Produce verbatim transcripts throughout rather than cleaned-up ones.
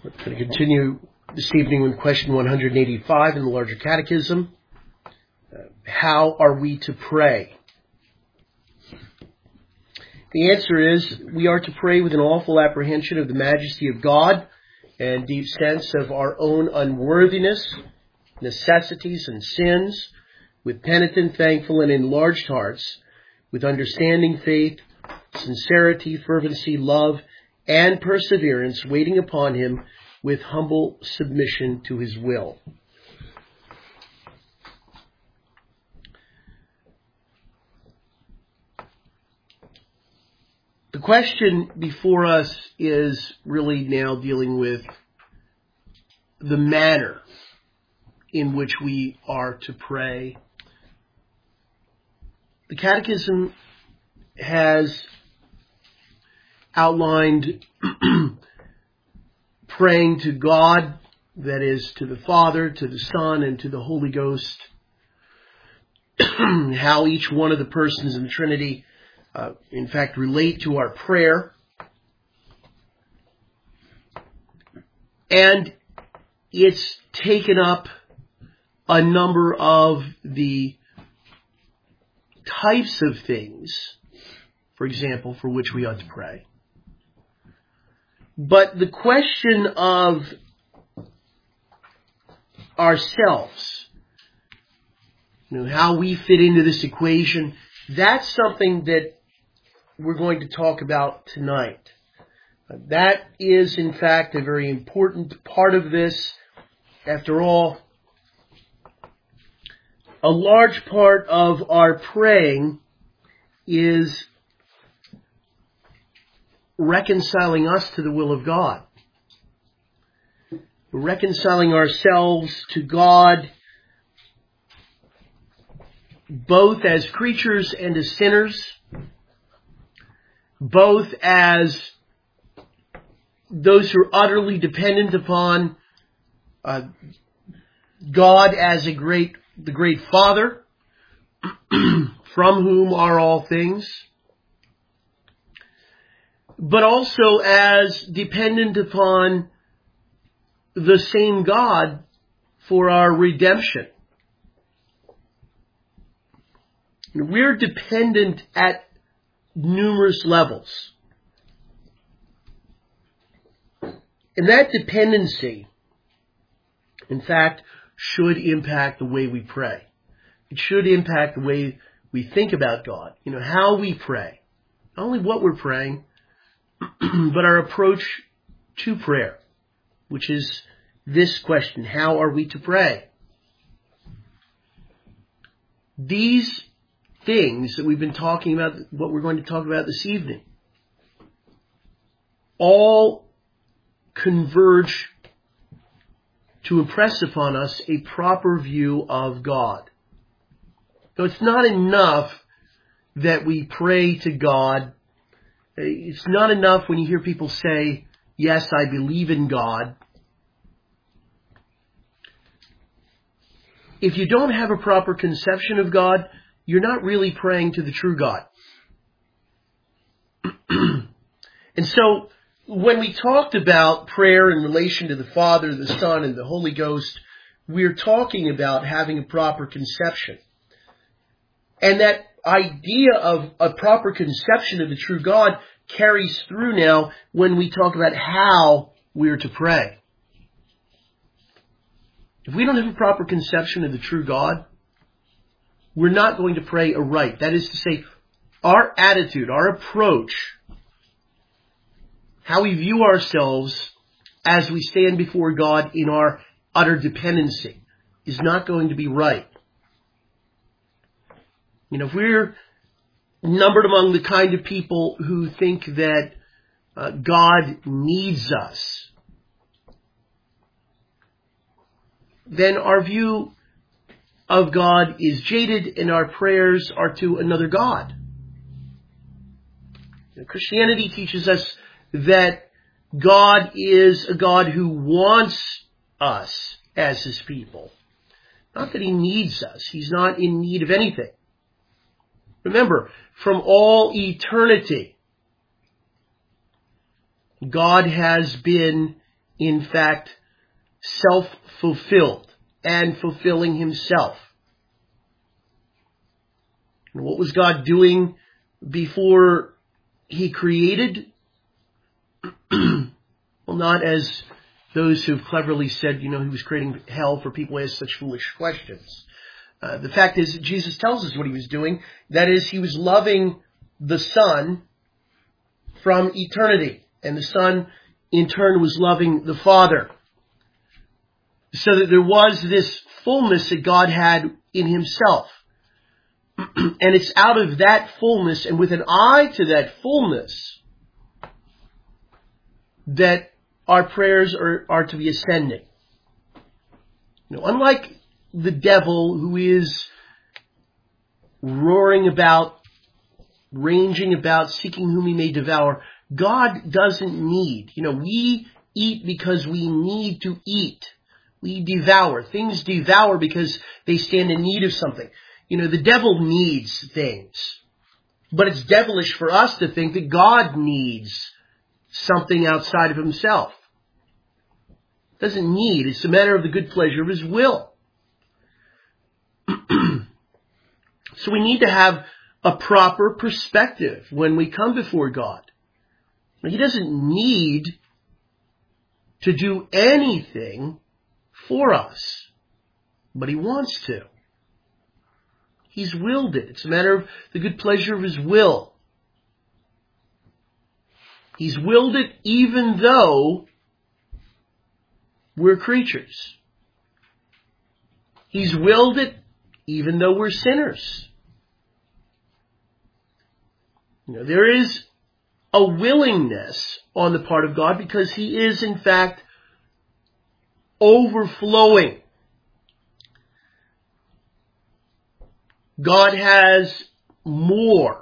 We're going to continue this evening with question one hundred eighty-five in the larger catechism. Uh, how are we to pray? The answer is we are to pray with an awful apprehension of the majesty of God and deep sense of our own unworthiness, necessities, and sins, with penitent, thankful, and enlarged hearts, with understanding, faith, sincerity, fervency, love, and perseverance, waiting upon Him with humble submission to His will. The question before us is really now dealing with the manner in which we are to pray. The Catechism has outlined praying to God, that is, to the Father, to the Son, and to the Holy Ghost, how each one of the persons in the Trinity, uh, in fact, relate to our prayer. And it's taken up a number of the types of things, for example, for which we ought to pray. But the question of ourselves, you know, how we fit into this equation, that's something that we're going to talk about tonight. That is, in fact, a very important part of this. After all, a large part of our praying is reconciling us to the will of God. Reconciling ourselves to God, both as creatures and as sinners, both as those who are utterly dependent upon uh, God as a great, the great Father, from whom are all things, but also as dependent upon the same God for our redemption. We're dependent at numerous levels. And that dependency, in fact, should impact the way we pray. It should impact the way we think about God. You know, how we pray. Not only what we're praying, but our approach to prayer, which is this question: how are we to pray? These things that we've been talking about, what we're going to talk about this evening, all converge to impress upon us a proper view of God. So it's not enough that we pray to God. It's not enough when you hear people say, yes, I believe in God. If you don't have a proper conception of God, you're not really praying to the true God. And so, when we talked about prayer in relation to the Father, the Son, and the Holy Ghost, we're talking about having a proper conception. And that idea of a proper conception of the true God carries through now when we talk about how we're to pray. If we don't have a proper conception of the true God, we're not going to pray aright. That is to say, our attitude, our approach, how we view ourselves as we stand before God in our utter dependency, is not going to be right. You know, if we're numbered among the kind of people who think that uh, God needs us, then our view of God is jaded and our prayers are to another God. You know, Christianity teaches us that God is a God who wants us as His people. Not that He needs us. He's not in need of anything. Remember, from all eternity, God has been in fact, self-fulfilled and fulfilling himself. And what was God doing before he created? Well, not as those who have cleverly said, you know, he was creating hell for people who ask such foolish questions. Uh, the fact is that Jesus tells us what he was doing. That is, he was loving the Son from eternity. And the Son, in turn, was loving the Father. So that there was this fullness that God had in himself. And it's out of that fullness and with an eye to that fullness that our prayers are, are to be ascending. You know, unlike the devil, who is roaring about, ranging about, seeking whom he may devour, God doesn't need. You know, we eat because we need to eat. We devour. Things devour because they stand in need of something. You know, the devil needs things. But it's devilish for us to think that God needs something outside of himself. Doesn't need. It's a matter of the good pleasure of his will. So we need to have a proper perspective when we come before God. He doesn't need to do anything for us, but he wants to. He's willed it. It's a matter of the good pleasure of his will. He's willed it even though we're creatures. He's willed it even though we're sinners. You know, there is a willingness on the part of God because he is, in fact, overflowing. God has more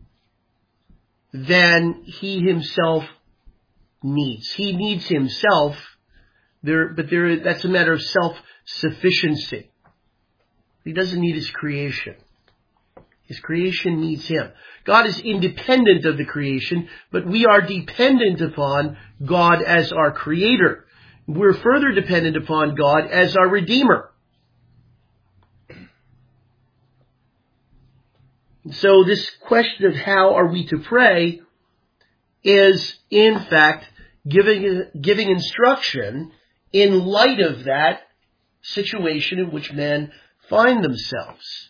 than he himself needs. He needs himself, there, but there, that's a matter of self-sufficiency. He doesn't need his creation. His creation needs him. God is independent of the creation, but we are dependent upon God as our creator. We're further dependent upon God as our redeemer. So this question of how are we to pray is, in fact, giving, giving instruction in light of that situation in which men find themselves.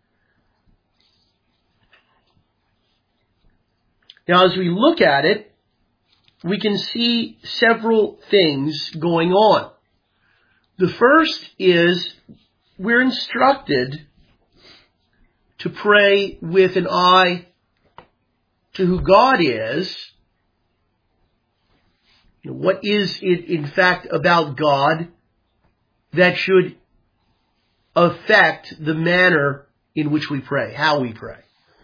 Now, as we look at it, we can see several things going on. The first is we're instructed to pray with an eye to who God is. What is it, in fact, about God that should affect the manner in which we pray, how we pray?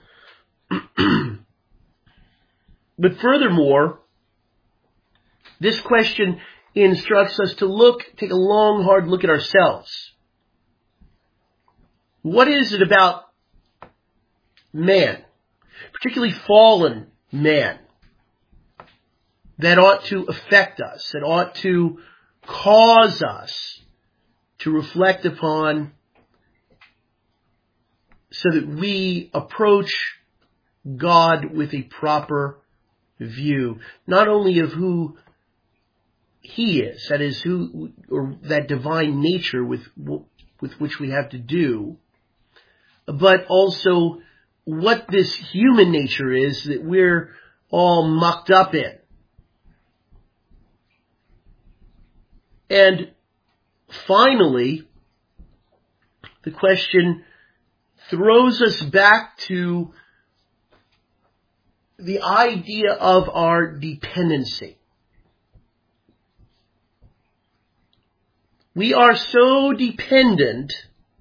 But furthermore, this question instructs us to look, take a long, hard look at ourselves. What is it about man, particularly fallen man, that ought to affect us, that ought to cause us to reflect upon so that we approach God with a proper view, not only of who he is, that is, who, or that divine nature with, with which we have to do, but also what this human nature is that we're all mucked up in. And finally, the question throws us back to the idea of our dependency. We are so dependent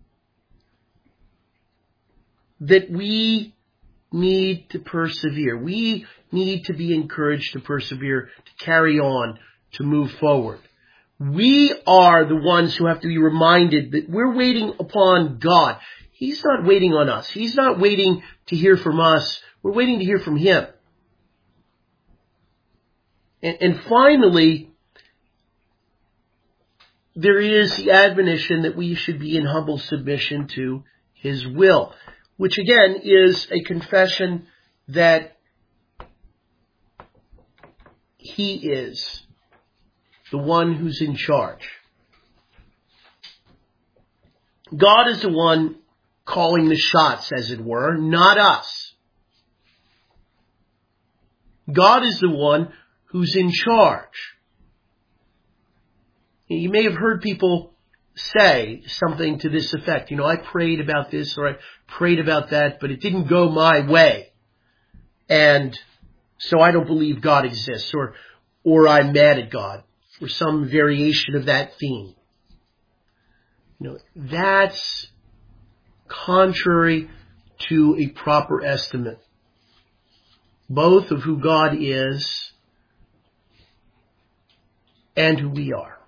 that we need to persevere. We need to be encouraged to persevere, to carry on, to move forward. We are the ones who have to be reminded that we're waiting upon God. He's not waiting on us. He's not waiting to hear from us. We're waiting to hear from him. And, and finally, there is the admonition that we should be in humble submission to His will, which again is a confession that He is the one who's in charge. God is the one calling the shots, as it were, not us. God is the one who's in charge. You may have heard people say something to this effect. You know, I prayed about this or I prayed about that, but it didn't go my way. And so I don't believe God exists, or, or I'm mad at God, or some variation of that theme. You know, that's contrary to a proper estimate, both of who God is and who we are.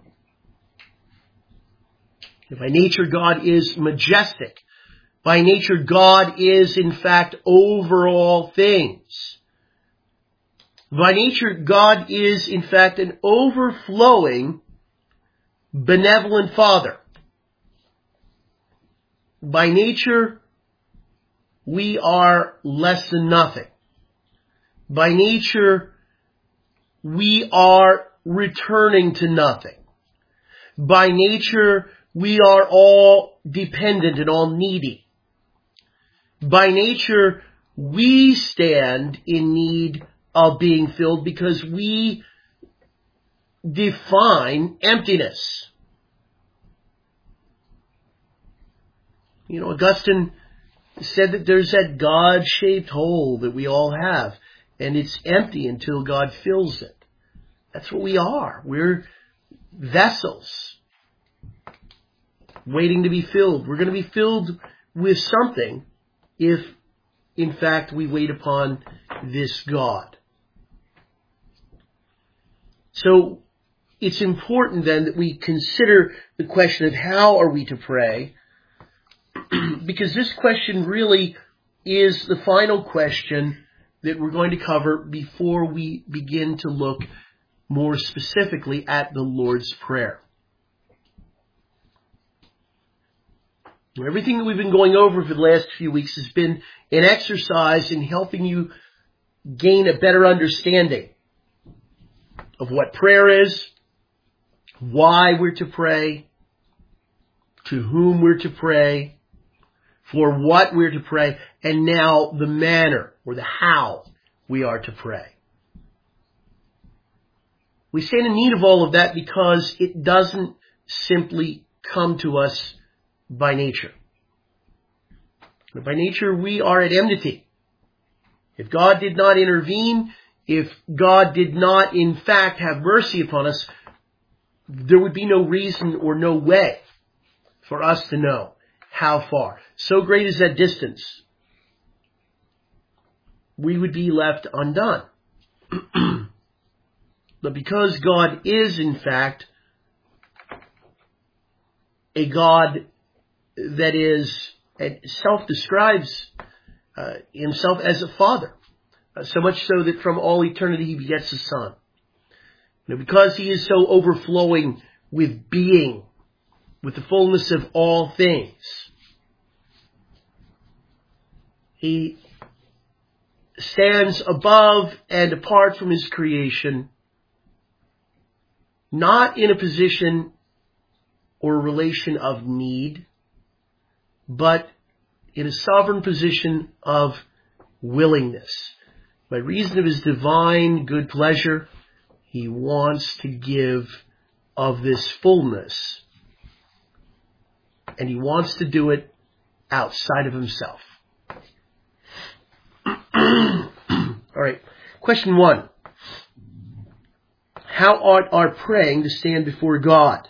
By nature, God is majestic. By nature, God is, in fact, over all things. By nature, God is, in fact, an overflowing, benevolent Father. By nature, we are less than nothing. By nature, we are returning to nothing. By nature, we are all dependent and all needy. By nature, we stand in need of being filled because we define emptiness. You know, Augustine said that there's that God-shaped hole that we all have, and it's empty until God fills it. That's what we are. We're vessels waiting to be filled. We're going to be filled with something if, in fact, we wait upon this God. So it's important then that we consider the question of how are we to pray, because this question really is the final question that we're going to cover before we begin to look more specifically at the Lord's Prayer. Everything that we've been going over for the last few weeks has been an exercise in helping you gain a better understanding of what prayer is, why we're to pray, to whom we're to pray, for what we're to pray, and now the manner or the how we are to pray. We stand in need of all of that because it doesn't simply come to us by nature. But by nature, we are at enmity. If God did not intervene, if God did not, in fact, have mercy upon us, there would be no reason or no way for us to know how far. So great is that distance, we would be left undone. But because God is, in fact, a God that is, self-describes uh, himself as a father, uh, so much so that from all eternity he begets a son. You know, because he is so overflowing with being, with the fullness of all things, he stands above and apart from his creation, not in a position or a relation of need, but in a sovereign position of willingness. By reason of his divine good pleasure, he wants to give of this fullness, and he wants to do it outside of himself. All right, question one. How ought our praying to stand before God?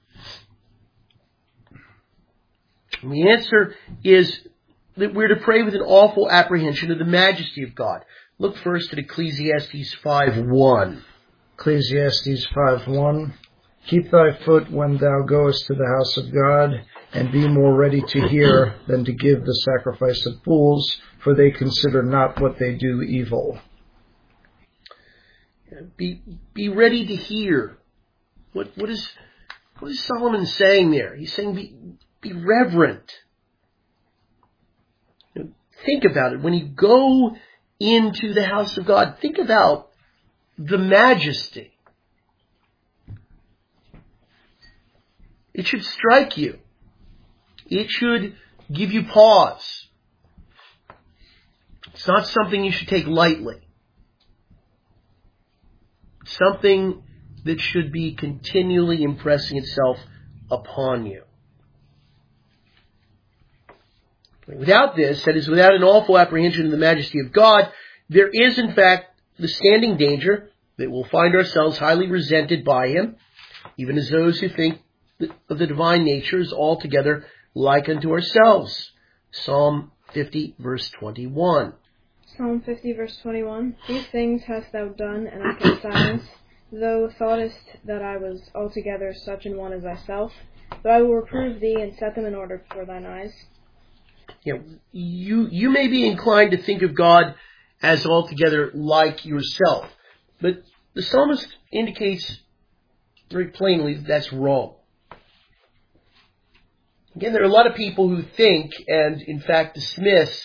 And the answer is that we're to pray with an awful apprehension of the majesty of God. Look first at Ecclesiastes five one. Ecclesiastes five one. Keep thy foot when thou goest to the house of God, and be more ready to hear than to give the sacrifice of fools, for they consider not what they do evil. Be be ready to hear. What what is What is Solomon saying there? He's saying be, be reverent. You know, think about it. When you go into the house of God, think about the majesty. It should strike you. It should give you pause. It's not something you should take lightly. It's something that should be continually impressing itself upon you. Without this, that is, without an awful apprehension of the majesty of God, there is in fact the standing danger that we'll find ourselves highly resented by Him, even as those who think of the divine nature as altogether like unto ourselves. Psalm fifty, verse twenty-one. Psalm fifty, verse twenty-one. These things hast thou done, and I kept silence, though thoughtest that I was altogether such an one as thyself. But I will reprove thee, and set them in order before thine eyes. You know, you, you may be inclined to think of God as altogether like yourself, but the psalmist indicates very plainly that that's wrong. Again, there are a lot of people who think and, in fact, dismiss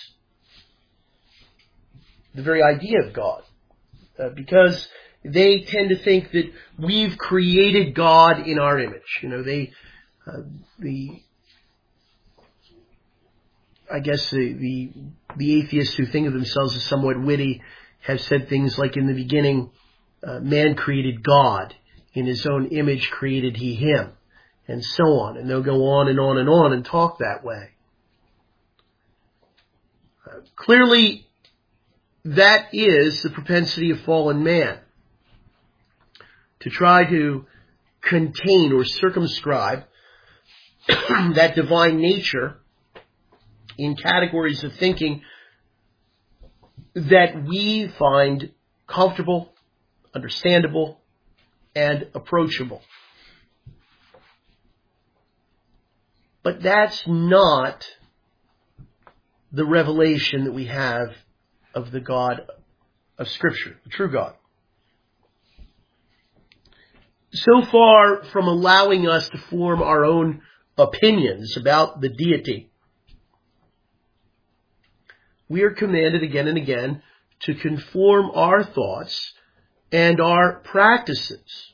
the very idea of God uh, because they tend to think that we've created God in our image. You know, they, uh, the, I guess the, the the atheists who think of themselves as somewhat witty have said things like, in the beginning, uh, man created God. In his own image created he him. And so on. And they'll go on and on and on and talk that way. Uh, clearly, that is the propensity of fallen man. To try to contain or circumscribe that divine nature in categories of thinking that we find comfortable, understandable, and approachable. But that's not the revelation that we have of the God of Scripture, the true God. So far from allowing us to form our own opinions about the deity, we are commanded again and again to conform our thoughts and our practices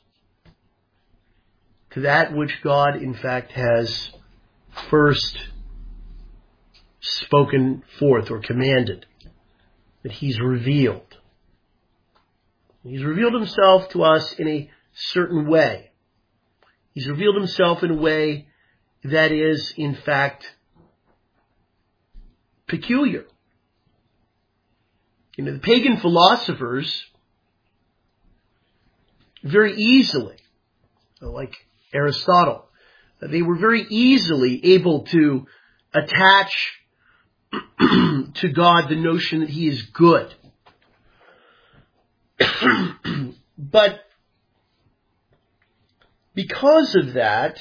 to that which God, in fact, has first spoken forth or commanded, that He's revealed. He's revealed Himself to us in a certain way. He's revealed Himself in a way that is, in fact, peculiar. You know, the pagan philosophers very easily, like Aristotle, they were very easily able to attach to God the notion that He is good. But because of that,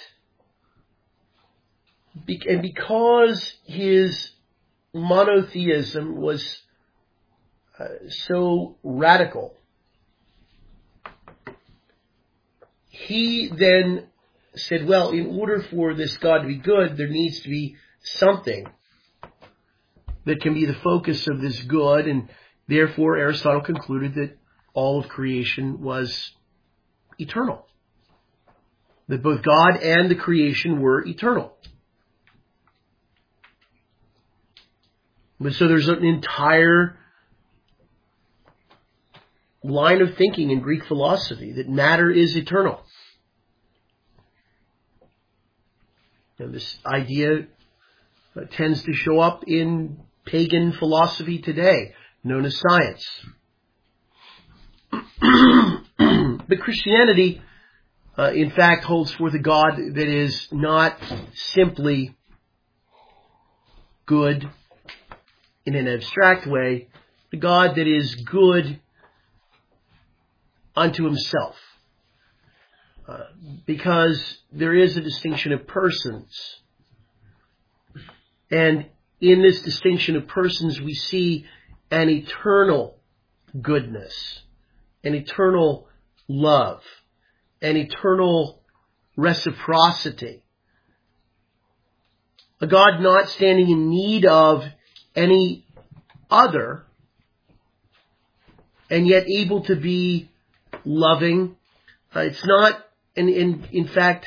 and because His monotheism was uh, so radical, he then said, well, in order for this God to be good, there needs to be something that can be the focus of this good, and therefore Aristotle concluded that all of creation was eternal. That both God and the creation were eternal. But so there's an entire line of thinking in Greek philosophy that matter is eternal. And this idea uh, tends to show up in pagan philosophy today, known as science. But Christianity, uh, in fact, holds forth a God that is not simply good in an abstract way, a God that is good unto Himself. Uh, because there is a distinction of persons. And in this distinction of persons, we see an eternal goodness, an eternal love, an eternal reciprocity. A God not standing in need of any other, and yet able to be loving. Uh, it's not, and in, in fact,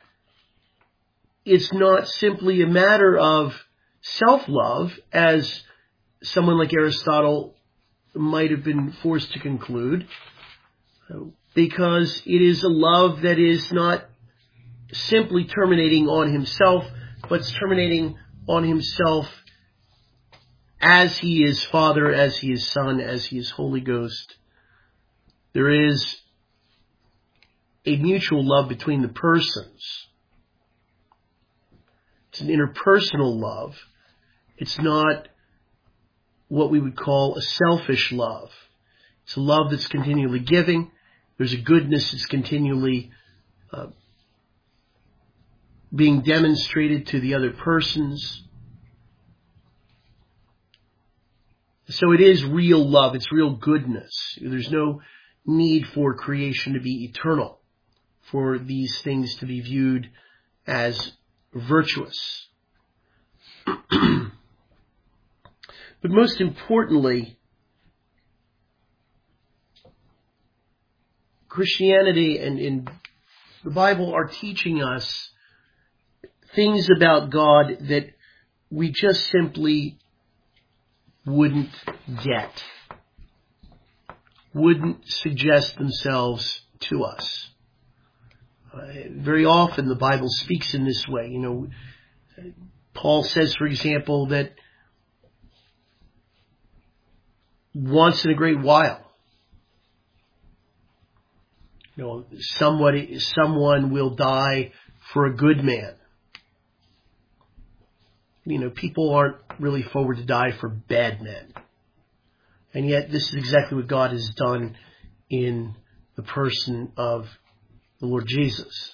it's not simply a matter of self-love, as someone like Aristotle might have been forced to conclude, because it is a love that is not simply terminating on himself, but it's terminating on himself as he is Father, as he is Son, as he is Holy Ghost. There is a mutual love between the persons. It's an interpersonal love. It's not what we would call a selfish love. It's a love that's continually giving. There's a goodness that's continually uh, being demonstrated to the other persons. So it is real love. It's real goodness. There's no need for creation to be eternal, for these things to be viewed as virtuous. But most importantly, Christianity and, and the Bible are teaching us things about God that we just simply wouldn't get, wouldn't suggest themselves to us. Uh, very often the Bible speaks in this way. You know, Paul says, for example, that once in a great while, you know, somebody, someone will die for a good man. You know, people aren't really forward to die for bad men. And yet this is exactly what God has done in the person of the Lord Jesus.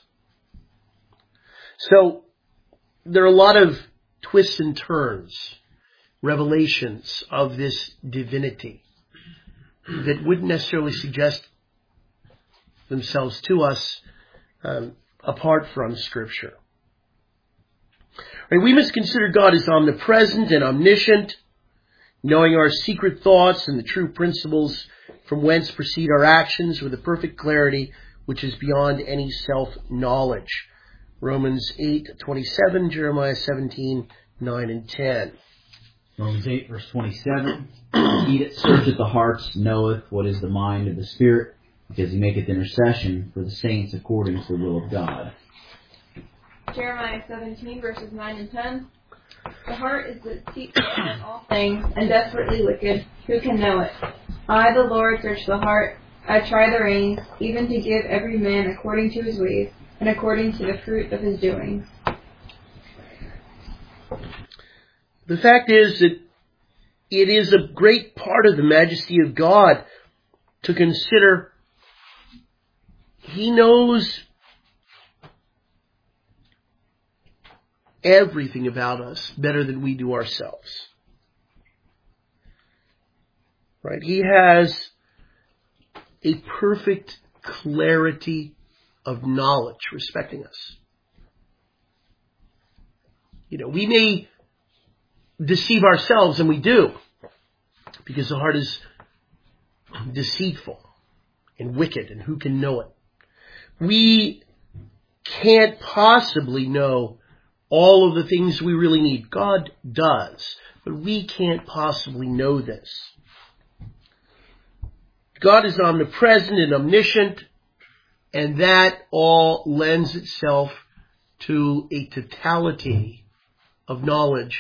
So there are a lot of twists and turns, revelations of this divinity that wouldn't necessarily suggest themselves to us um, apart from Scripture. Right, we must consider God as omnipresent and omniscient, knowing our secret thoughts and the true principles from whence proceed our actions with a perfect clarity which is beyond any self-knowledge. Romans eight twenty-seven, Jeremiah seventeen, nine and ten. Romans eight, verse twenty-seven. He that searcheth the hearts knoweth what is the mind of the Spirit, because he maketh intercession for the saints according to the will of God. Jeremiah seventeen, verses nine and ten. The heart is deceitful above all things, and desperately wicked. Who can know it? I, the Lord, search the heart. I try the reins, even to give every man according to his ways, and according to the fruit of his doings. The fact is that it is a great part of the majesty of God to consider He knows everything about us better than we do ourselves. Right? He has a perfect clarity of knowledge respecting us. You know, we may deceive ourselves, and we do, because the heart is deceitful and wicked, and who can know it? We can't possibly know all of the things we really need. God does, but we can't possibly know this. God is omnipresent and omniscient, and that all lends itself to a totality of knowledge.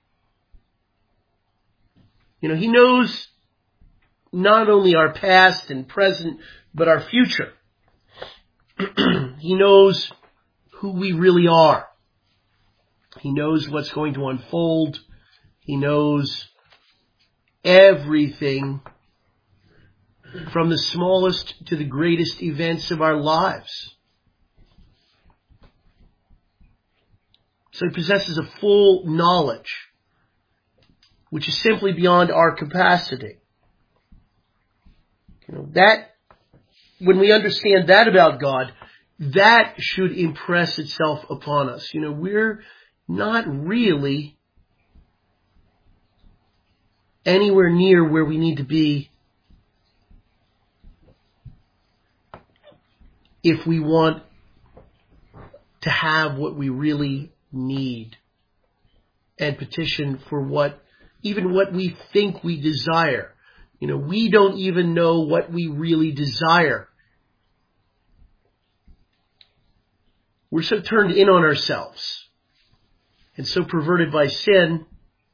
You know, He knows not only our past and present, but our future. He knows who we really are. He knows what's going to unfold. He knows everything from the smallest to the greatest events of our lives. So He possesses a full knowledge, which is simply beyond our capacity. You know, that, when we understand that about God, that should impress itself upon us. You know, we're not really anywhere near where we need to be if we want to have what we really need and petition for what, even what we think we desire. You know, we don't even know what we really desire. We're so turned in on ourselves and so perverted by sin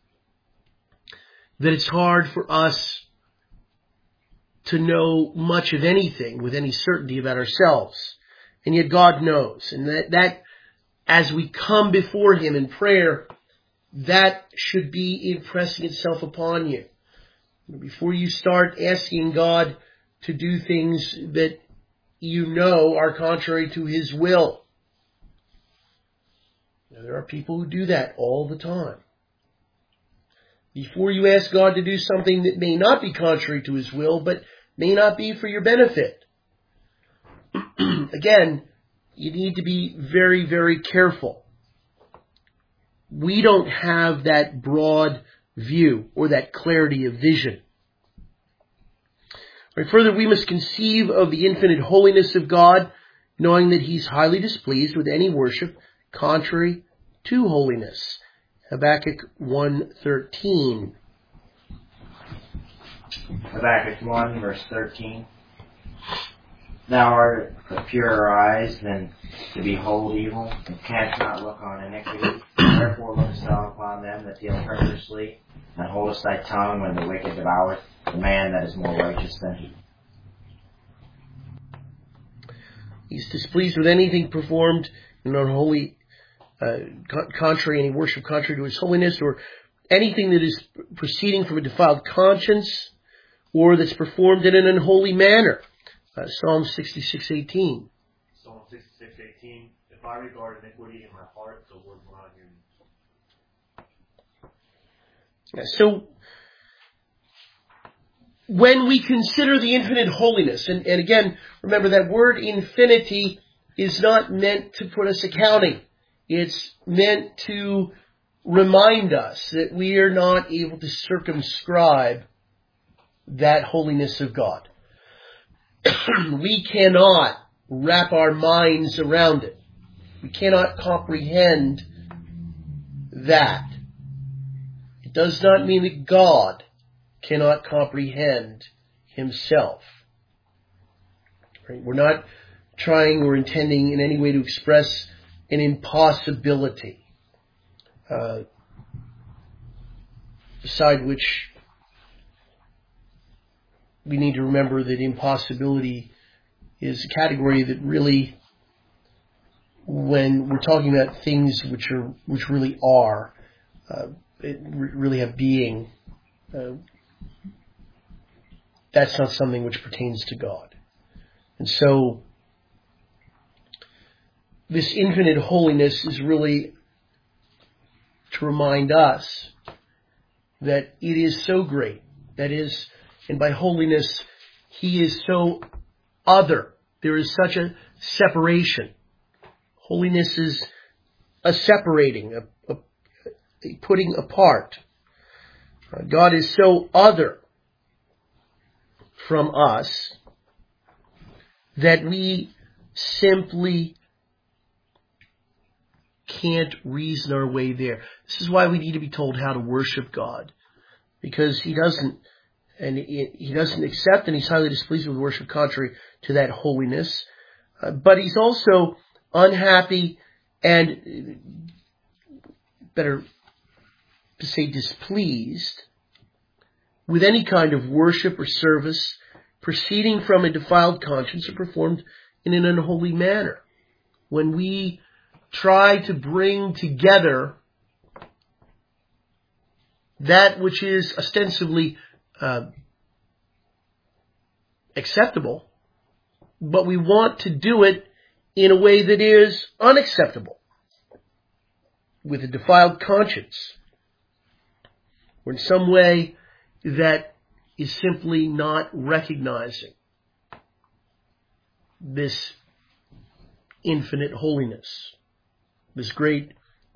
that it's hard for us to know much of anything with any certainty about ourselves. And yet God knows. And that, that as we come before Him in prayer, that should be impressing itself upon you. Before you start asking God to do things that you know are contrary to His will. Now, there are people who do that all the time. Before you ask God to do something that may not be contrary to His will, but may not be for your benefit. Again, you need to be very, very careful. We don't have that broad view or that clarity of vision. Right, further, we must conceive of the infinite holiness of God, knowing that He's highly displeased with any worship contrary to holiness. Habakkuk one thirteen. Habakkuk one, verse thirteen. Thou art of purer eyes than to behold evil, and canst not look on iniquity. Therefore lookest thou upon them that deal treacherously, and holdest thy tongue when the wicked devoureth the man that is more righteous than he. He's displeased with anything performed in an unholy, uh, contrary, any worship contrary to His holiness, or anything that is proceeding from a defiled conscience, or that's performed in an unholy manner. Uh, Psalm sixty-six eighteen. Psalm sixty-six eighteen. If I regard iniquity in my heart, the Lord will not hear me. Yeah, so, when we consider the infinite holiness, and, and again, remember that word infinity is not meant to put us accounting. It's meant to remind us that we are not able to circumscribe that holiness of God. We cannot wrap our minds around it. We cannot comprehend that. It does not mean that God cannot comprehend Himself. Right? We're not trying or intending in any way to express an impossibility, uh, beside which we need to remember that impossibility is a category that really, when we're talking about things which are which really are, uh, it re- really have being, uh, that's not something which pertains to God. And so, this infinite holiness is really to remind us that it is so great. That is, and by holiness, He is so other. There is such a separation. Holiness is a separating, a, a, a putting apart. Uh, God is so other from us that we simply can't reason our way there. This is why we need to be told how to worship God, because He doesn't, and He doesn't accept, and He's highly displeased with worship contrary to that holiness. Uh, but He's also unhappy and, better to say, displeased with any kind of worship or service proceeding from a defiled conscience or performed in an unholy manner. When we try to bring together that which is ostensibly uh, acceptable, but we want to do it in a way that is unacceptable, with a defiled conscience, or in some way that is simply not recognizing this infinite holiness. This great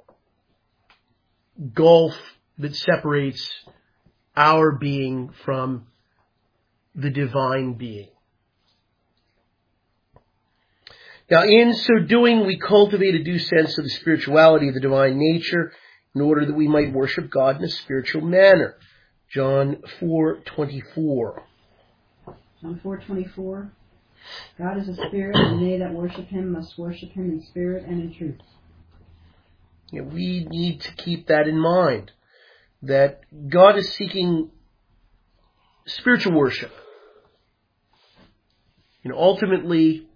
gulf that separates our being from the divine being. Now, in so doing, we cultivate a due sense of the spirituality of the divine nature in order that we might worship God in a spiritual manner. John four twenty-four. John four twenty-four. God is a spirit, and they that worship him must worship him in spirit and in truth. You know, we need to keep that in mind, that God is seeking spiritual worship. You know, ultimately,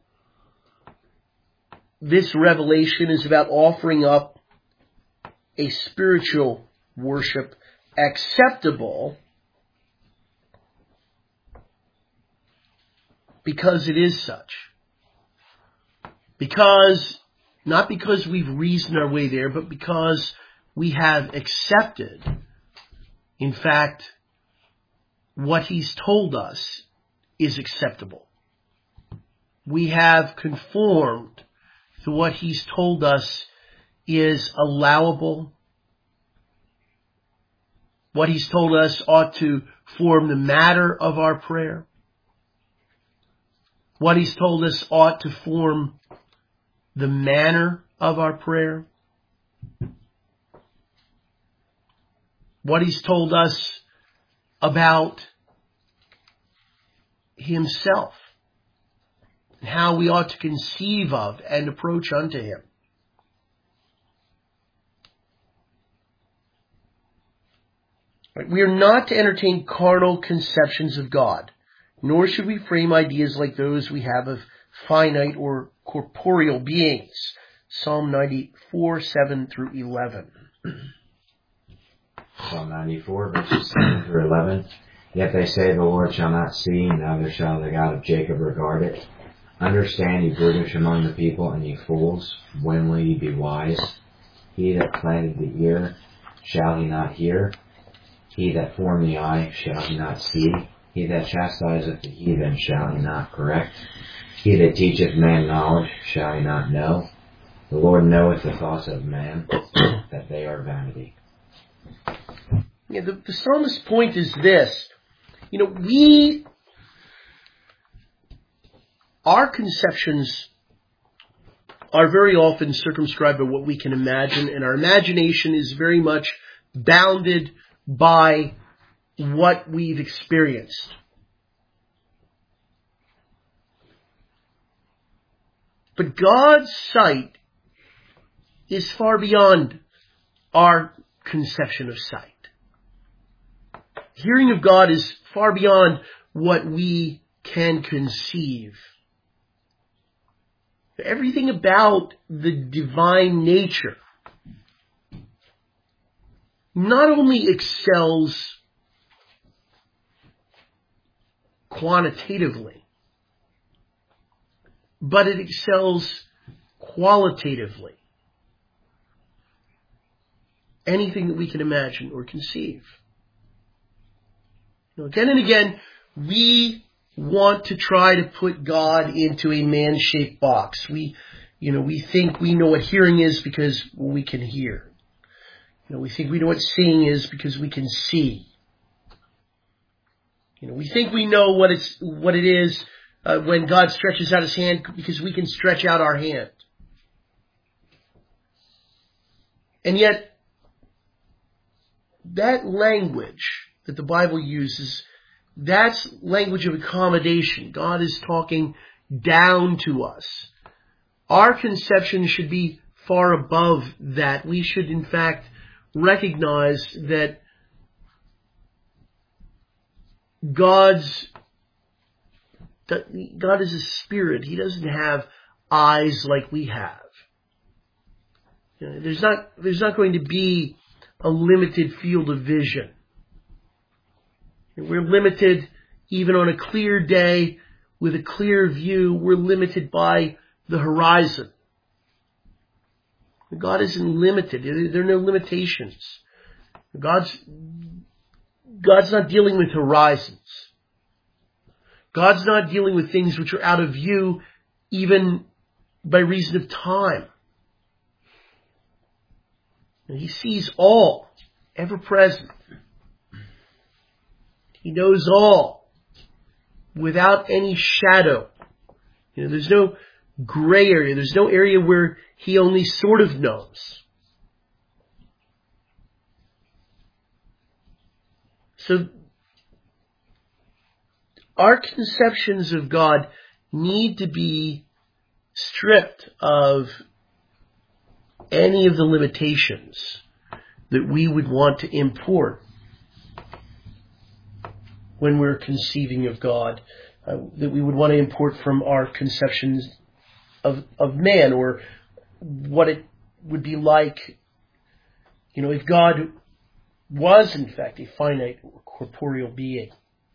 this revelation is about offering up a spiritual worship acceptable because it is such. Because, not because we've reasoned our way there, but because we have accepted, in fact, what he's told us is acceptable. We have conformed to what he's told us is allowable. What he's told us ought to form the matter of our prayer. What he's told us ought to form the manner of our prayer. What he's told us about himself. And how we ought to conceive of and approach unto him. Right? We are not to entertain carnal conceptions of God, nor should we frame ideas like those we have of finite or corporeal beings. Psalm ninety-four, seven through eleven. Psalm ninety-four, verses seven through eleven. Yet they say, the Lord shall not see, neither shall the God of Jacob regard it. Understand, ye brutish among the people, and ye fools, when will ye be wise? He that planted the ear, shall he not hear? He that formed the eye, shall he not see? He that chastiseth the heathen, shall he not correct? He that teacheth man knowledge, shall he not know? The Lord knoweth the thoughts of man, that they are vanity. Yeah, the, the psalmist's point is this. You know, we, our conceptions are very often circumscribed by what we can imagine, and our imagination is very much bounded by what we've experienced. But God's sight is far beyond our conception of sight. Hearing of God is far beyond what we can conceive. Everything about the divine nature not only excels quantitatively, but it excels qualitatively. Anything that we can imagine or conceive. You know, again and again, we want to try to put God into a man-shaped box. We, you know, we think we know what hearing is because we can hear. You know, we think we know what seeing is because we can see. You know, we think we know what it's what it is uh, when God stretches out his hand because we can stretch out our hand. And yet, that language that the Bible uses, that's language of accommodation. God is talking down to us. Our conception should be far above that. We should, in fact, recognize that God's God is a spirit. He doesn't have eyes like we have. You know, there's not there's not going to be a limited field of vision. We're limited even on a clear day with a clear view. We're limited by the horizon. God isn't limited. There are no limitations. God's God's not dealing with horizons. God's not dealing with things which are out of view even by reason of time. And he sees all, ever present. He knows all, without any shadow. You know, there's no gray area. There's no area where he only sort of knows. So, our conceptions of God need to be stripped of any of the limitations that we would want to import when we're conceiving of God, uh, that we would want to import from our conceptions of of man, or what it would be like, you know, if God was in fact a finite corporeal being.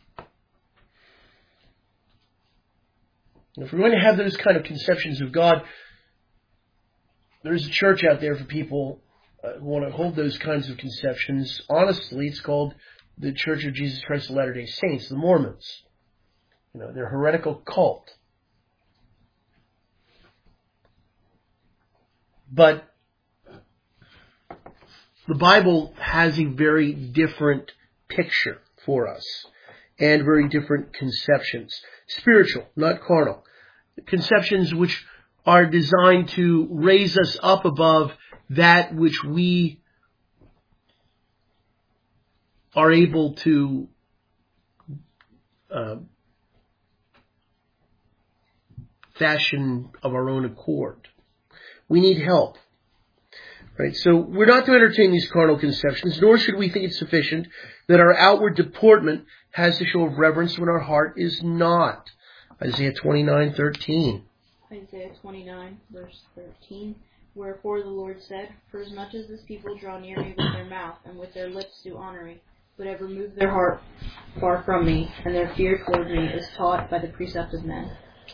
And if we're going to have those kind of conceptions of God, there's a church out there for people uh, who want to hold those kinds of conceptions. Honestly, it's called the Church of Jesus Christ of Latter-day Saints, the Mormons. You know, they're a heretical cult. But the Bible has a very different picture for us, and very different conceptions. Spiritual, not carnal. Conceptions which are designed to raise us up above that which we are able to uh, fashion of our own accord. We need help. Right? So we're not to entertain these carnal conceptions, nor should we think it sufficient that our outward deportment has the show of reverence when our heart is not. Isaiah twenty-nine thirteen. Isaiah twenty-nine, verse thirteen. Wherefore the Lord said, For as much as this people draw near me with their mouth, and with their lips do honor me, but have removed their heart far from me, and their fear toward me is taught by the precept of men.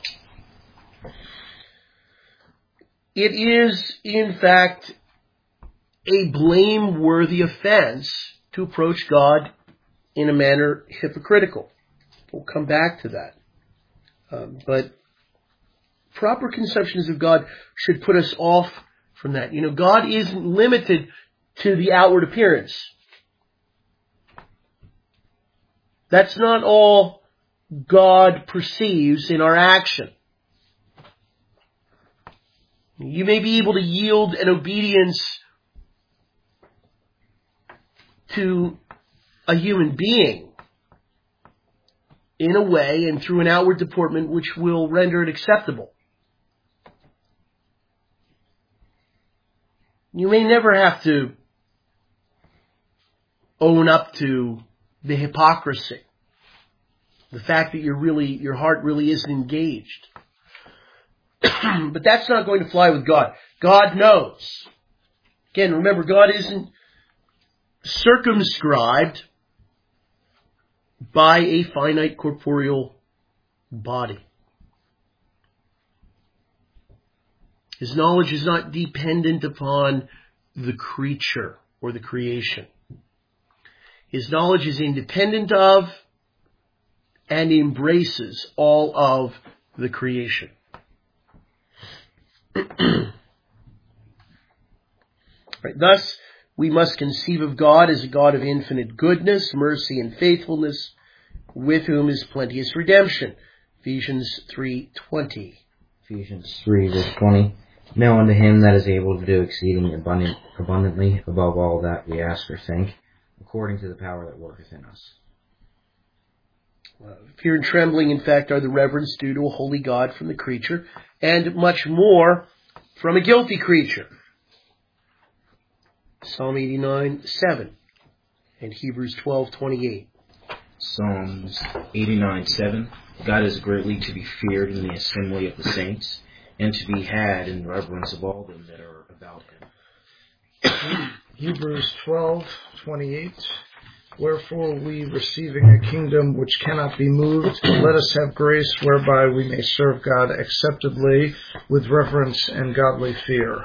It is, in fact, a blameworthy offense to approach God in a manner hypocritical. We'll come back to that. Um, but proper conceptions of God should put us off from that. You know, God isn't limited to the outward appearance. That's not all God perceives in our action. You may be able to yield an obedience to a human being in a way and through an outward deportment which will render it acceptable. You may never have to own up to the hypocrisy, the fact that you're really, your heart really isn't engaged. But that's not going to fly with God. God knows. Again, remember, God isn't circumscribed by a finite corporeal body. His knowledge is not dependent upon the creature or the creation. His knowledge is independent of and embraces all of the creation. Right. Thus, we must conceive of God as a God of infinite goodness, mercy, and faithfulness, with whom is plenteous redemption. Ephesians three twenty. Ephesians three, verse twenty. Now unto him that is able to do exceeding abundant, abundantly above all that we ask or think, according to the power that worketh in us. Uh, fear and trembling, in fact, are the reverence due to a holy God from the creature, and much more from a guilty creature. Psalm eighty-nine seven and Hebrews twelve twenty-eight. Psalms eighty-nine seven. God is greatly to be feared in the assembly of the saints, and to be had in reverence of all them that are about him. Hebrews twelve twenty-eight. Wherefore we, receiving a kingdom which cannot be moved, let us have grace whereby we may serve God acceptably with reverence and godly fear.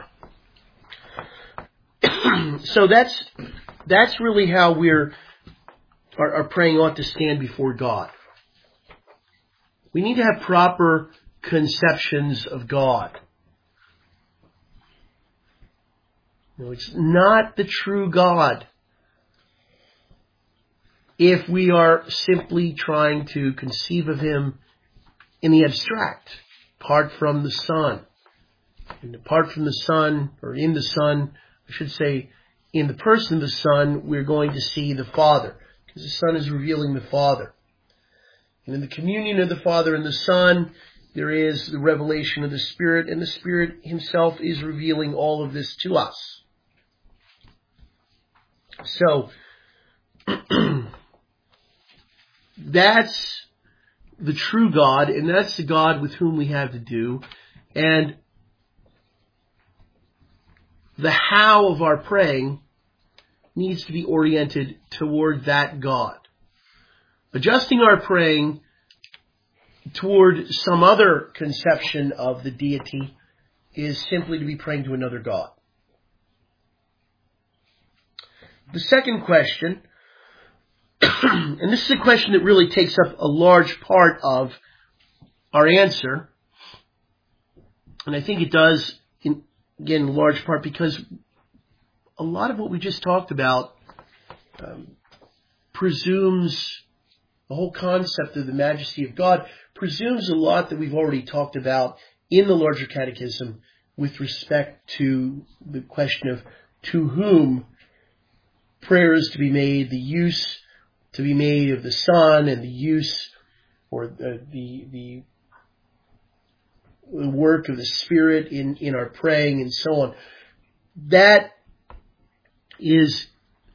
So that's that's really how we're our, our praying ought to stand before God. We need to have proper conceptions of God. You know, it's not the true God if we are simply trying to conceive of Him in the abstract, apart from the Son. And apart from the Son, or in the Son, I should say, in the person of the Son, we're going to see the Father, because the Son is revealing the Father. And in the communion of the Father and the Son, there is the revelation of the Spirit, and the Spirit Himself is revealing all of this to us. So, that's the true God, and that's the God with whom we have to do. And the how of our praying needs to be oriented toward that God. Adjusting our praying toward some other conception of the deity is simply to be praying to another God. The second question, and this is a question that really takes up a large part of our answer, and I think it does, in, again, in large part because a lot of what we just talked about um, presumes, the whole concept of the majesty of God presumes a lot that we've already talked about in the larger catechism with respect to the question of to whom prayer is to be made, the use to be made of the Son, and the use or the the, the the work of the Spirit in, in our praying and so on. That is,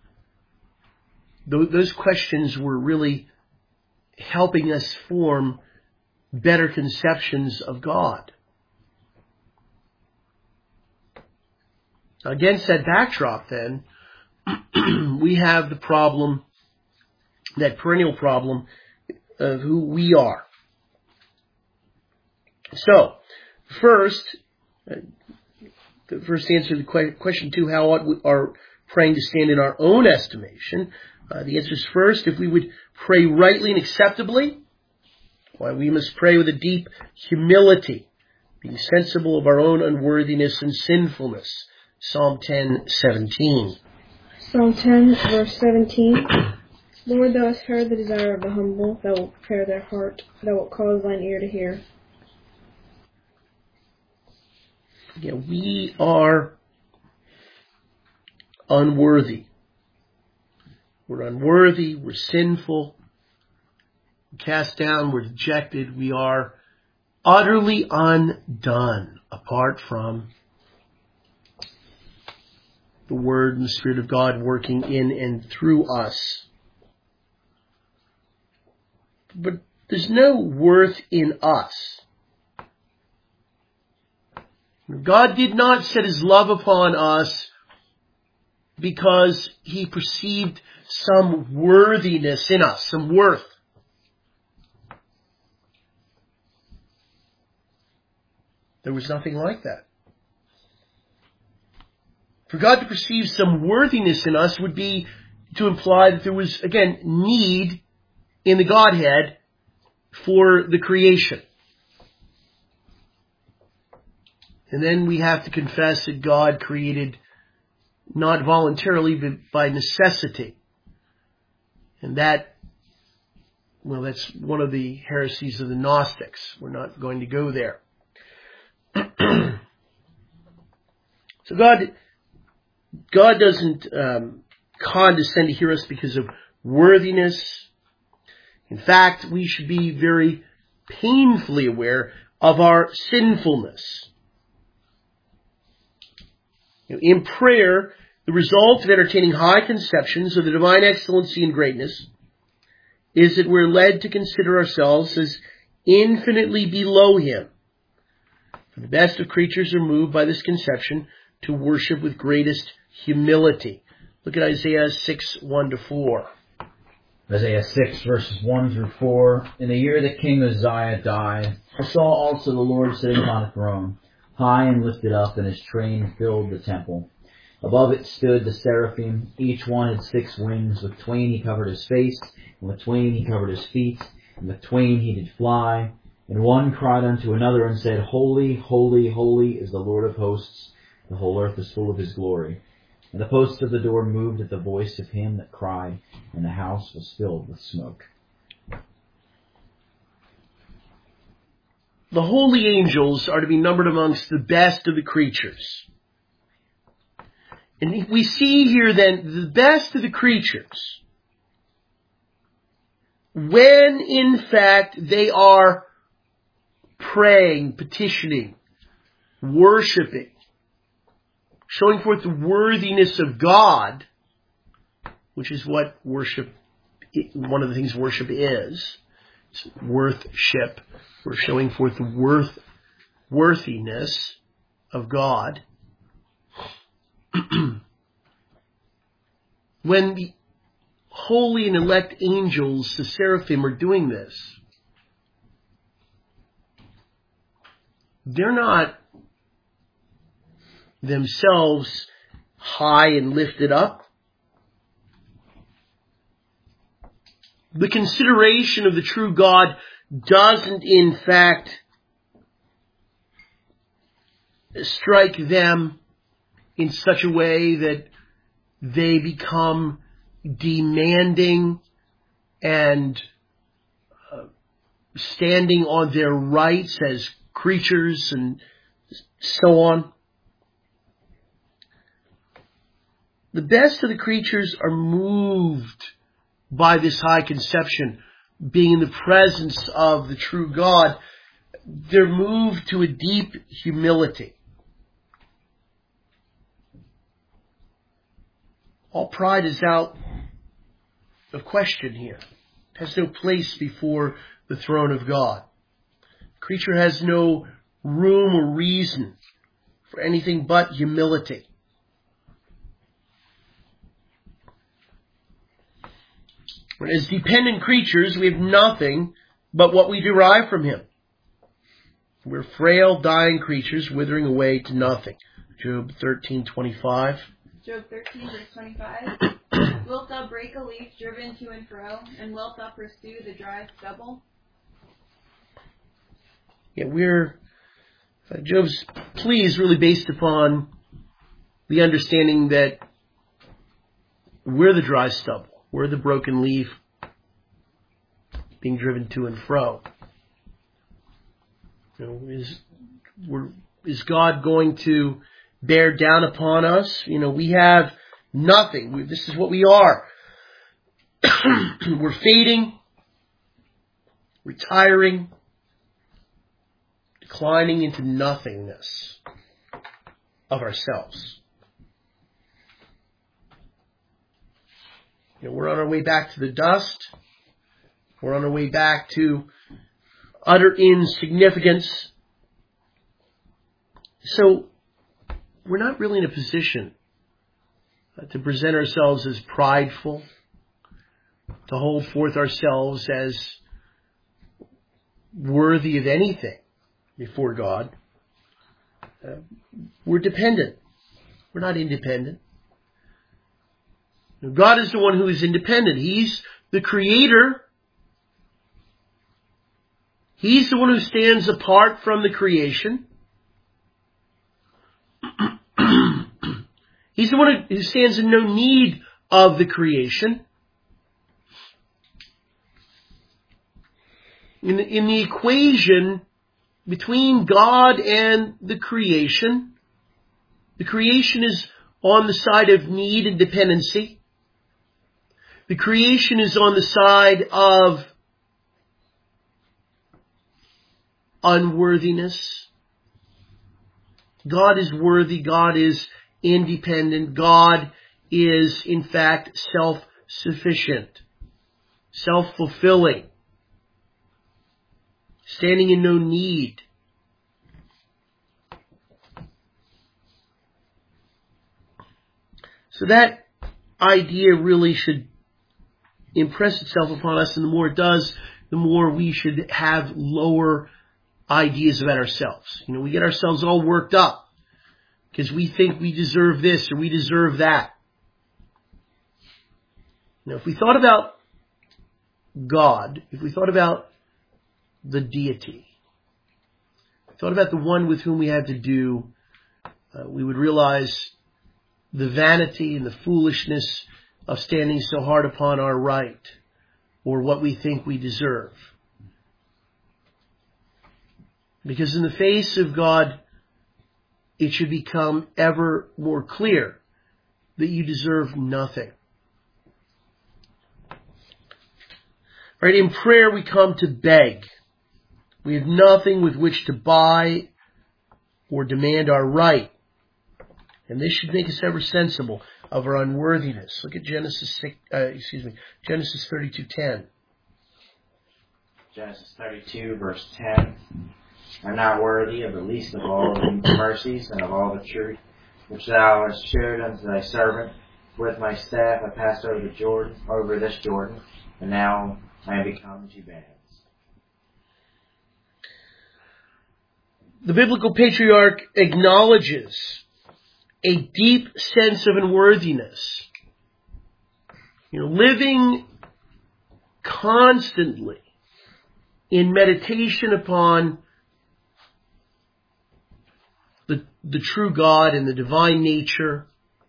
those questions were really helping us form better conceptions of God. Against that backdrop, then, we have the problem, that perennial problem of who we are. So, first, uh, the first answer to the que- question two, how ought we are praying to stand in our own estimation? Uh, the answer is first, if we would pray rightly and acceptably, why we must pray with a deep humility, being sensible of our own unworthiness and sinfulness. Psalm ten seventeen. Psalm ten, verse seventeen. Lord, thou hast heard the desire of the humble, thou wilt prepare their heart, thou wilt cause thine ear to hear. Yeah, we are unworthy. We're unworthy, we're sinful, we're cast down, we're dejected, we are utterly undone apart from the Word and the Spirit of God working in and through us. But there's no worth in us. God did not set His love upon us because He perceived some worthiness in us, some worth. There was nothing like that. For God to perceive some worthiness in us would be to imply that there was, again, need in the Godhead for the creation. And then we have to confess that God created not voluntarily, but by necessity. And that, well, that's one of the heresies of the Gnostics. We're not going to go there. So God, God doesn't um, condescend to hear us because of worthiness. In fact, we should be very painfully aware of our sinfulness. In prayer, the result of entertaining high conceptions of the divine excellency and greatness is that we're led to consider ourselves as infinitely below Him. For the best of creatures are moved by this conception to worship with greatest humility. Look at Isaiah six, one to four. Isaiah six, verses one through four. In the year that King Uzziah died, I saw also the Lord sitting upon a throne, high and lifted up, and His train filled the temple. Above it stood the seraphim. Each one had six wings. With twain He covered His face, and with twain He covered His feet, and with twain He did fly. And one cried unto another and said, Holy, holy, holy is the Lord of hosts. The whole earth is full of his glory. And the posts of the door moved at the voice of him that cried, and the house was filled with smoke. The holy angels are to be numbered amongst the best of the creatures. And we see here then the best of the creatures, when in fact they are praying, petitioning, worshiping, showing forth the worthiness of God, which is what worship, one of the things worship is. It's worthship. We're showing forth the worth, worthiness of God. When the holy and elect angels, the seraphim, are doing this, they're not themselves high and lifted up. The consideration of the true God doesn't in fact strike them in such a way that they become demanding and uh, standing on their rights as creatures and so on. The best of the creatures are moved by this high conception, being in the presence of the true God. They're moved to a deep humility. All pride is out of question here. It has no place before the throne of God. The creature has no room or reason for anything but humility. As dependent creatures, we have nothing but what we derive from him. We're frail, dying creatures, withering away to nothing. Job thirteen twenty-five. Job thirteen, verse twenty-five. Wilt thou break a leaf driven to and fro, and wilt thou pursue the dry stubble? Yeah, we're, uh, Job's plea is really based upon the understanding that we're the dry stubble. We're the broken leaf being driven to and fro. You know, is, we're, is God going to bear down upon us? You know, we have nothing. We, this is what we are. We're fading, retiring, declining into nothingness of ourselves. You know, we're on our way back to the dust. We're on our way back to utter insignificance. So, we're not really in a position uh, to present ourselves as prideful, to hold forth ourselves as worthy of anything before God. Uh, we're dependent. We're not independent. God is the one who is independent. He's the creator. He's the one who stands apart from the creation. He's the one who stands in no need of the creation. In the, in the equation between God and the creation, the creation is on the side of need and dependency. The creation is on the side of unworthiness. God is worthy. God is independent. God is, in fact, self-sufficient, self-fulfilling, standing in no need. So that idea really should impress itself upon us, and the more it does, the more we should have lower ideas about ourselves. You know, we get ourselves all worked up because we think we deserve this or we deserve that. Now, if we thought about God, if we thought about the deity, thought about the one with whom we had to do, uh, we would realize the vanity and the foolishness of standing so hard upon our right or what we think we deserve. Because in the face of God, it should become ever more clear that you deserve nothing. Right? In prayer, we come to beg. We have nothing with which to buy or demand our right. And this should make us ever sensible of our unworthiness. Look at Genesis six, uh, excuse me, Genesis thirty-two ten. Genesis thirty-two, verse ten. I'm not worthy of the least of all the mercies and of all the truth which thou hast showed unto thy servant. With my staff I passed over the Jordan, over this Jordan, and now I am become too bad. The biblical patriarch acknowledges a deep sense of unworthiness. You know, living constantly in meditation upon the, the true God and the divine nature,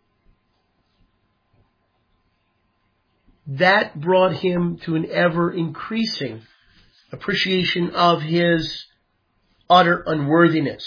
that brought him to an ever increasing appreciation of his utter unworthiness.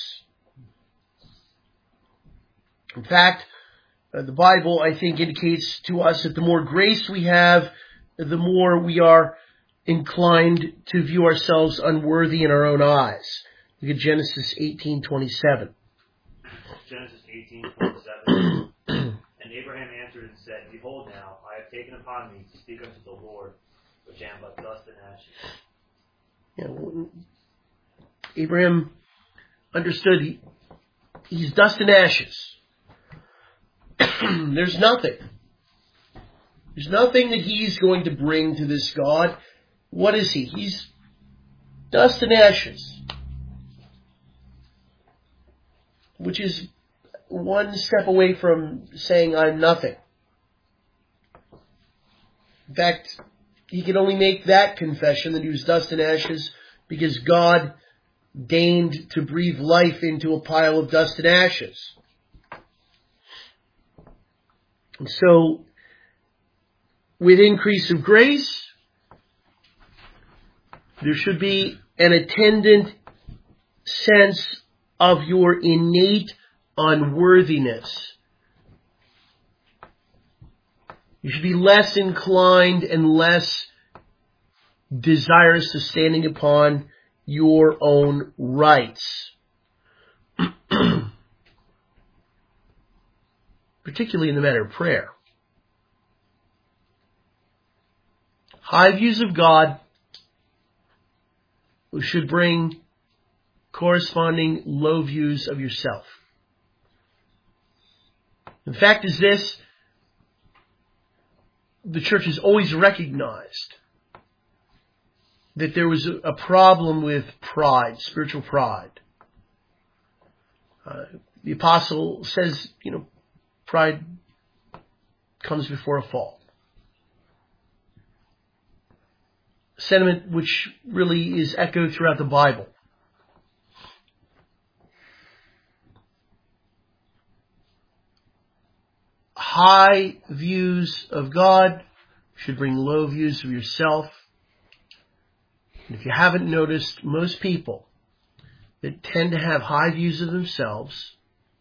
In fact, uh, the Bible, I think, indicates to us that the more grace we have, the more we are inclined to view ourselves unworthy in our own eyes. Look at Genesis eighteen twenty-seven. Genesis eighteen twenty-seven. And Abraham answered and said, Behold now, I have taken upon me to speak unto the Lord, which am but dust and ashes. You know, Abraham understood he, he's dust and ashes. There's nothing. There's nothing that he's going to bring to this God. What is he? He's dust and ashes. Which is one step away from saying I'm nothing. In fact, he could only make that confession that he was dust and ashes because God deigned to breathe life into a pile of dust and ashes. And so, with increase of grace, there should be an attendant sense of your innate unworthiness. You should be less inclined and less desirous of standing upon your own rights. Particularly in the matter of prayer. High views of God should bring corresponding low views of yourself. The fact is this, the church has always recognized that there was a problem with pride, spiritual pride. Uh, the apostle says, you know, pride comes before a fall. A sentiment which really is echoed throughout the Bible. High views of God should bring low views of yourself. And if you haven't noticed, most people that tend to have high views of themselves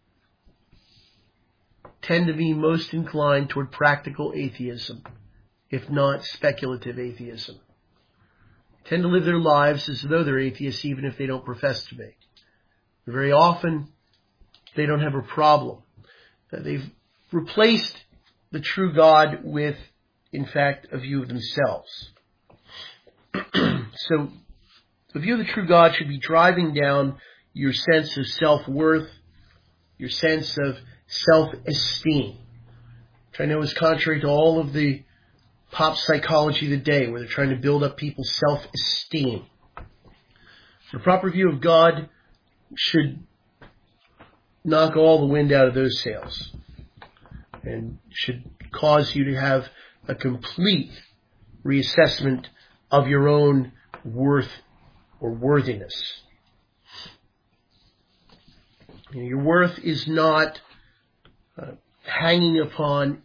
tend to be most inclined toward practical atheism, if not speculative atheism. Tend to live their lives as though they're atheists, even if they don't profess to be. Very often, they don't have a problem. They've replaced the true God with, in fact, a view of themselves. So, the view of the true God should be driving down your sense of self-worth, your sense of self-esteem, which I know is contrary to all of the pop psychology of the day, where they're trying to build up people's self-esteem. The proper view of God should knock all the wind out of those sails and should cause you to have a complete reassessment of your own worth or worthiness. You know, your worth is not uh, hanging upon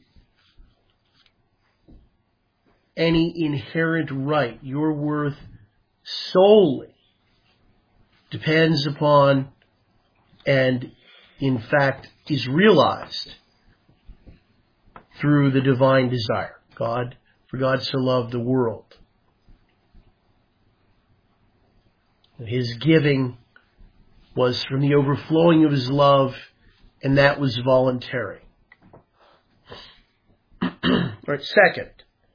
any inherent right. Your worth solely depends upon and, in fact, is realized through the divine desire. God, for God so loved the world. His giving was from the overflowing of his love, and that was voluntary. All right, second,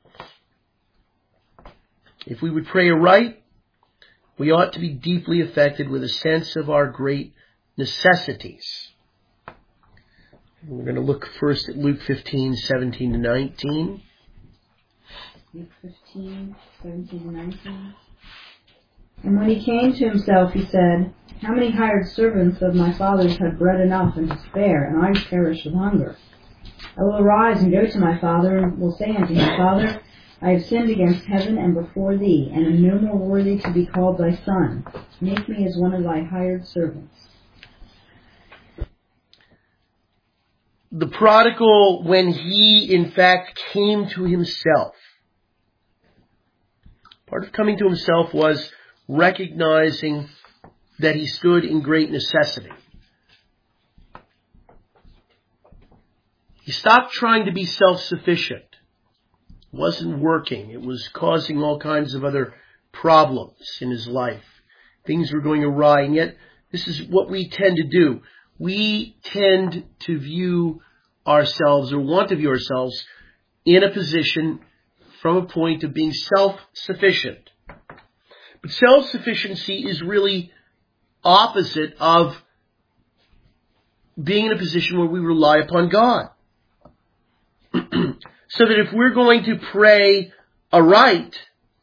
if we would pray aright, we ought to be deeply affected with a sense of our great necessities. We're going to look first at Luke fifteen, seventeen to nineteen. Luke fifteen, seventeen to nineteen. And when he came to himself, he said, "How many hired servants of my father's had bread enough and to spare, and I perish with hunger? I will arise and go to my father, and will say unto him, Father, I have sinned against heaven and before thee, and am no more worthy to be called thy son. Make me as one of thy hired servants." The prodigal, when he in fact came to himself, part of coming to himself was recognizing that he stood in great necessity. He stopped trying to be self-sufficient. It wasn't working. It was causing all kinds of other problems in his life. Things were going awry, and yet this is what we tend to do. We tend to view ourselves, or want to view ourselves, in a position from a point of being self-sufficient. But self-sufficiency is really opposite of being in a position where we rely upon God. So that if we're going to pray aright,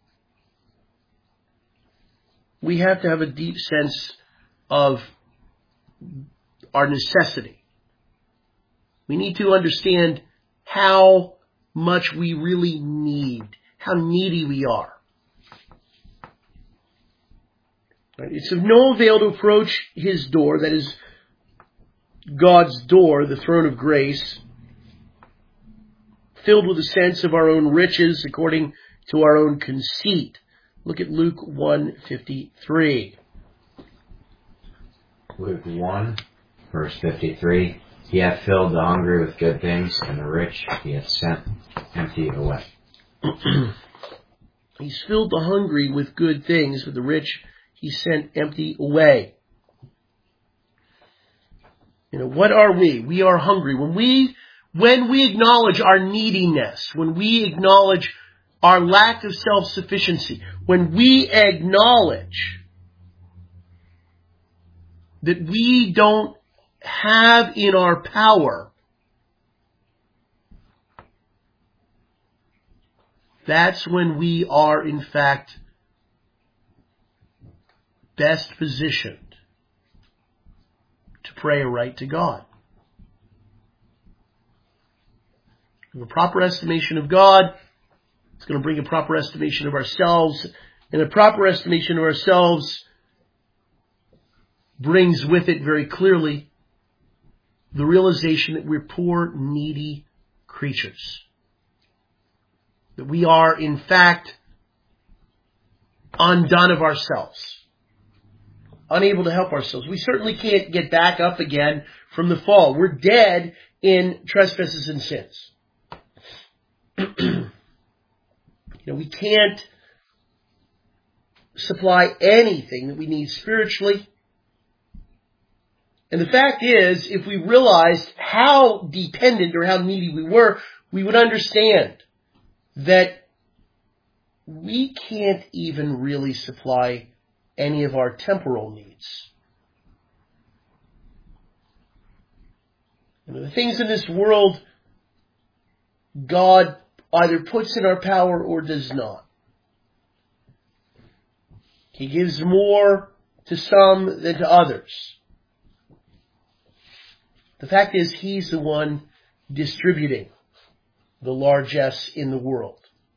we have to have a deep sense of our necessity. We need to understand how much we really need, how needy we are. It's of no avail to approach his door, that is God's door, the throne of grace, filled with a sense of our own riches according to our own conceit. Look at Luke one fifty-three. Luke one, verse fifty-three. He hath filled the hungry with good things, and the rich he hath sent empty away. He's filled the hungry with good things, but the rich he sent empty away. You know, what are we? We are hungry. When we, when we acknowledge our neediness, when we acknowledge our lack of self-sufficiency, when we acknowledge that we don't have in our power, that's when we are, in fact, best positioned to pray aright to God. A proper estimation of God, it's going to bring a proper estimation of ourselves, and a proper estimation of ourselves brings with it very clearly the realization that we're poor, needy creatures. That we are, in fact, undone of ourselves. Unable to help ourselves. We certainly can't get back up again from the fall. We're dead in trespasses and sins. You know, we can't supply anything that we need spiritually. And the fact is, if we realized how dependent or how needy we were, we would understand that we can't even really supply any of our temporal needs. You know, the things in this world, God either puts in our power or does not. He gives more to some than to others. The fact is, He's the one distributing the largesse in the world.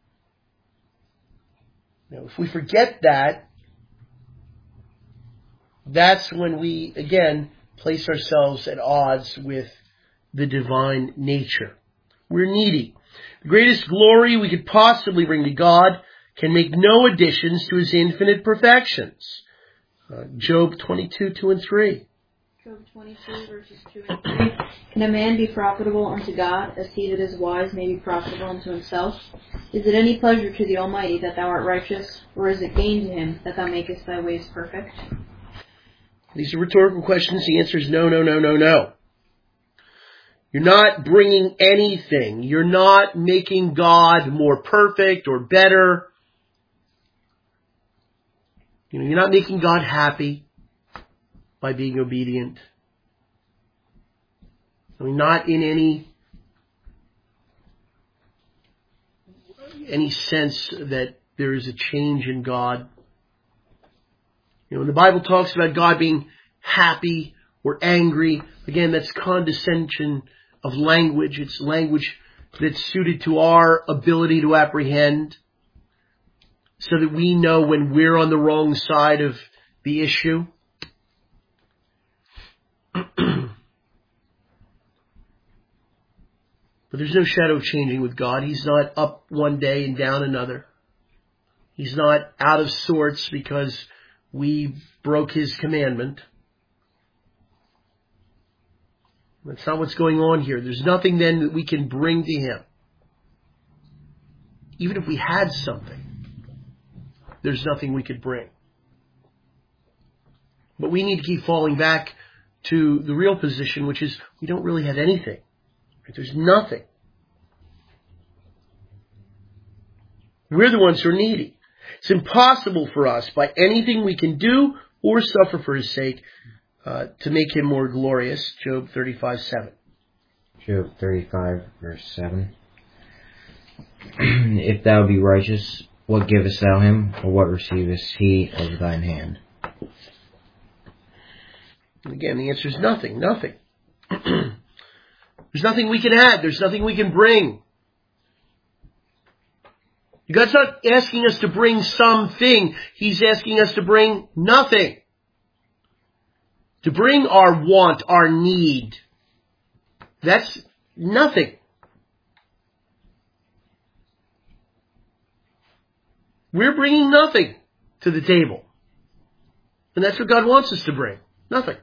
Now, if we forget that, that's when we, again, place ourselves at odds with the divine nature. We're needy. The greatest glory we could possibly bring to God can make no additions to His infinite perfections. Uh, Job twenty-two, two and three. Job twenty-two, verses two and three. Can a man be profitable unto God, as he that is wise may be profitable unto himself? Is it any pleasure to the Almighty that thou art righteous, or is it gain to Him that thou makest thy ways perfect? These are rhetorical questions. The answer is no, no, no, no, no. You're not bringing anything. You're not making God more perfect or better. You know, you're not making God happy by being obedient. I mean, not in any any sense that there is a change in God. You know, when the Bible talks about God being happy or angry, again, that's condescension of language. It's language that's suited to our ability to apprehend, so that we know when we're on the wrong side of the issue. But there's no shadow of changing with God. He's not up one day and down another. He's not out of sorts because we broke His commandment. That's not what's going on here. There's nothing then that we can bring to Him. Even if we had something, there's nothing we could bring. But we need to keep falling back to the real position, which is we don't really have anything. There's nothing. We're the ones who are needy. It's impossible for us, by anything we can do or suffer for His sake, uh, to make Him more glorious. Job thirty-five, seven. Job thirty-five, verse seven. If thou be righteous, what givest thou him, or what receivest he of thine hand? And again, the answer is nothing, nothing. There's nothing we can add. There's nothing we can bring. God's not asking us to bring something. He's asking us to bring nothing. To bring our want, our need. That's nothing. We're bringing nothing to the table. And that's what God wants us to bring. Nothing.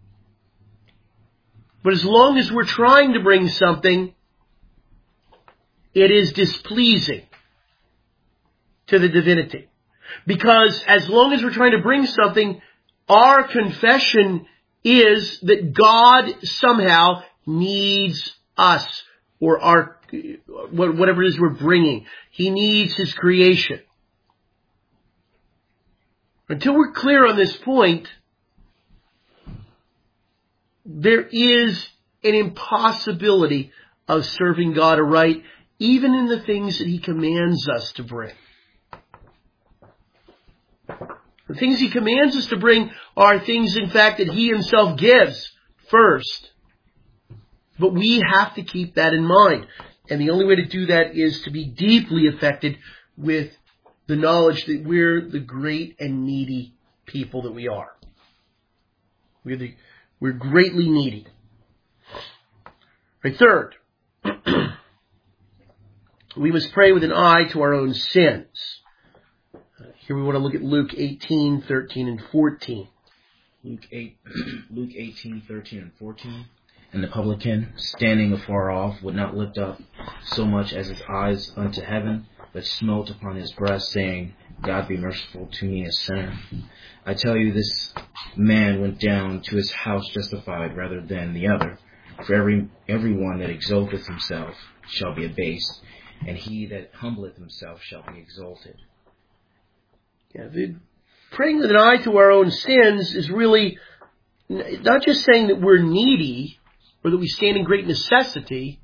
But as long as we're trying to bring something, it is displeasing to the divinity. Because as long as we're trying to bring something, our confession is that God somehow needs us, or our, whatever it is we're bringing. He needs His creation. Until we're clear on this point, there is an impossibility of serving God aright, even in the things that He commands us to bring. The things He commands us to bring are things, in fact, that He Himself gives first. But we have to keep that in mind. And the only way to do that is to be deeply affected with the knowledge that we're the great and needy people that we are. We're the We're greatly needy. Right, third, we must pray with an eye to our own sins. Here we want to look at Luke eighteen, thirteen, and fourteen. Luke eight, Luke eighteen, thirteen, and fourteen. And the publican, standing afar off, would not lift up so much as his eyes unto heaven, but smote upon his breast, saying, God be merciful to me, a sinner. I tell you, this man went down to his house justified rather than the other. For every every one that exalteth himself shall be abased, and he that humbleth himself shall be exalted. Yeah, the, praying with an eye to our own sins is really not just saying that we're needy or that we stand in great necessity,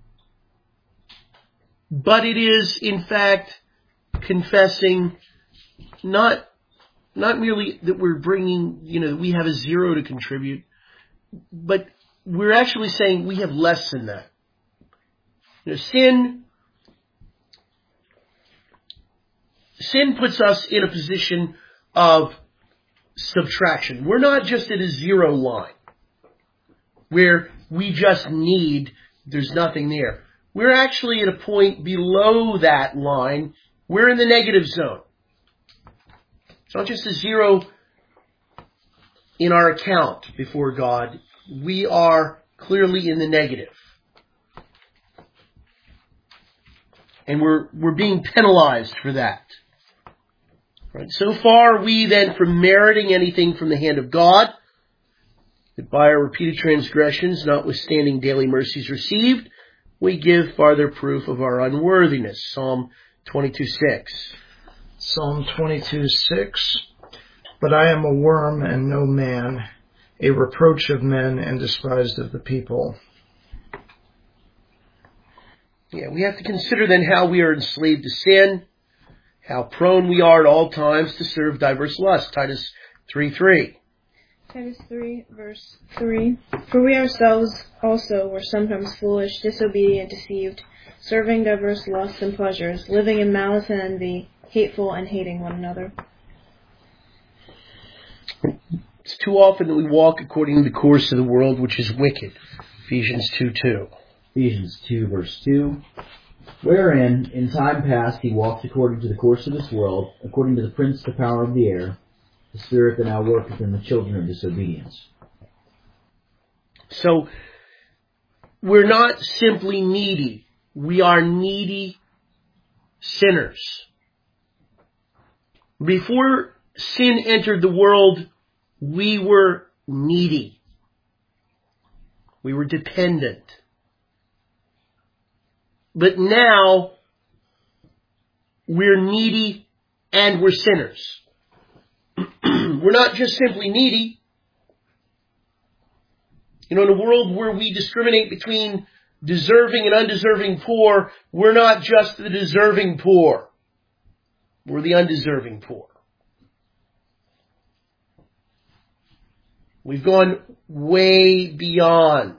but it is, in fact, confessing not not merely that we're bringing, you know, that we have a zero to contribute, but we're actually saying we have less than that. You know, sin, sin puts us in a position of subtraction. We're not just at a zero line. where we just need, there's nothing there. We're actually at a point below that line. We're in the negative zone. It's not just a zero in our account before God. We are clearly in the negative. And we're, we're being penalized for that. Right? So far are we then from meriting anything from the hand of God, that by our repeated transgressions, notwithstanding daily mercies received, we give farther proof of our unworthiness. Psalm twenty-two six. Psalm twenty-two six. But I am a worm and no man, a reproach of men and despised of the people. Yeah, we have to consider then how we are enslaved to sin, how prone we are at all times to serve diverse lusts. Titus three three. Titus three, verse three. For we ourselves also were sometimes foolish, disobedient, deceived, serving diverse lusts and pleasures, living in malice and envy, hateful and hating one another. It's too often that we walk according to the course of the world, which is wicked. Ephesians two two. Ephesians two, verse two. Wherein, in time past, he walked according to the course of this world, according to the prince of the power of the air, the spirit that now worketh in the children of disobedience. So, we're not simply needy. We are needy sinners. Before sin entered the world, we were needy. We were dependent. But now, we're needy and we're sinners. We're not just simply needy. You know, in a world where we discriminate between deserving and undeserving poor, we're not just the deserving poor. We're the undeserving poor. We've gone way beyond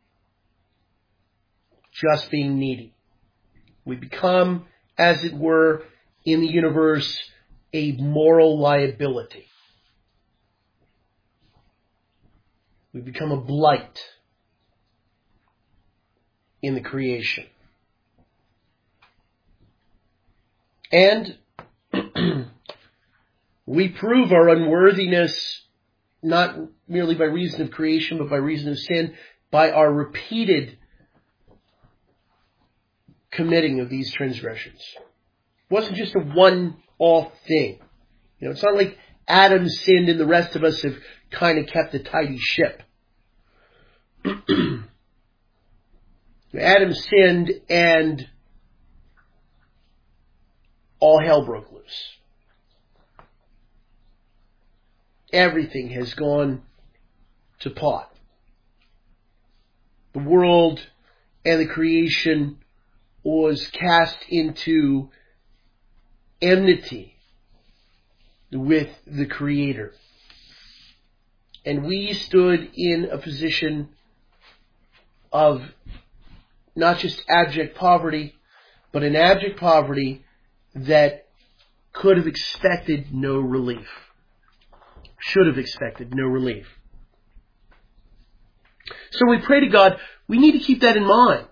just being needy. We become, as it were, in the universe, a moral liability. We become a blight in the creation. And we prove our unworthiness not merely by reason of creation, but by reason of sin, by our repeated committing of these transgressions. It wasn't just a one-off thing. You know, it's not like Adam sinned and the rest of us have kind of kept a tidy ship. Adam sinned and all hell broke loose. Everything has gone to pot. The world and the creation was cast into enmity with the Creator. And we stood in a position of not just abject poverty, but an abject poverty that could have expected no relief. Should have expected no relief. So we pray to God, we need to keep that in mind.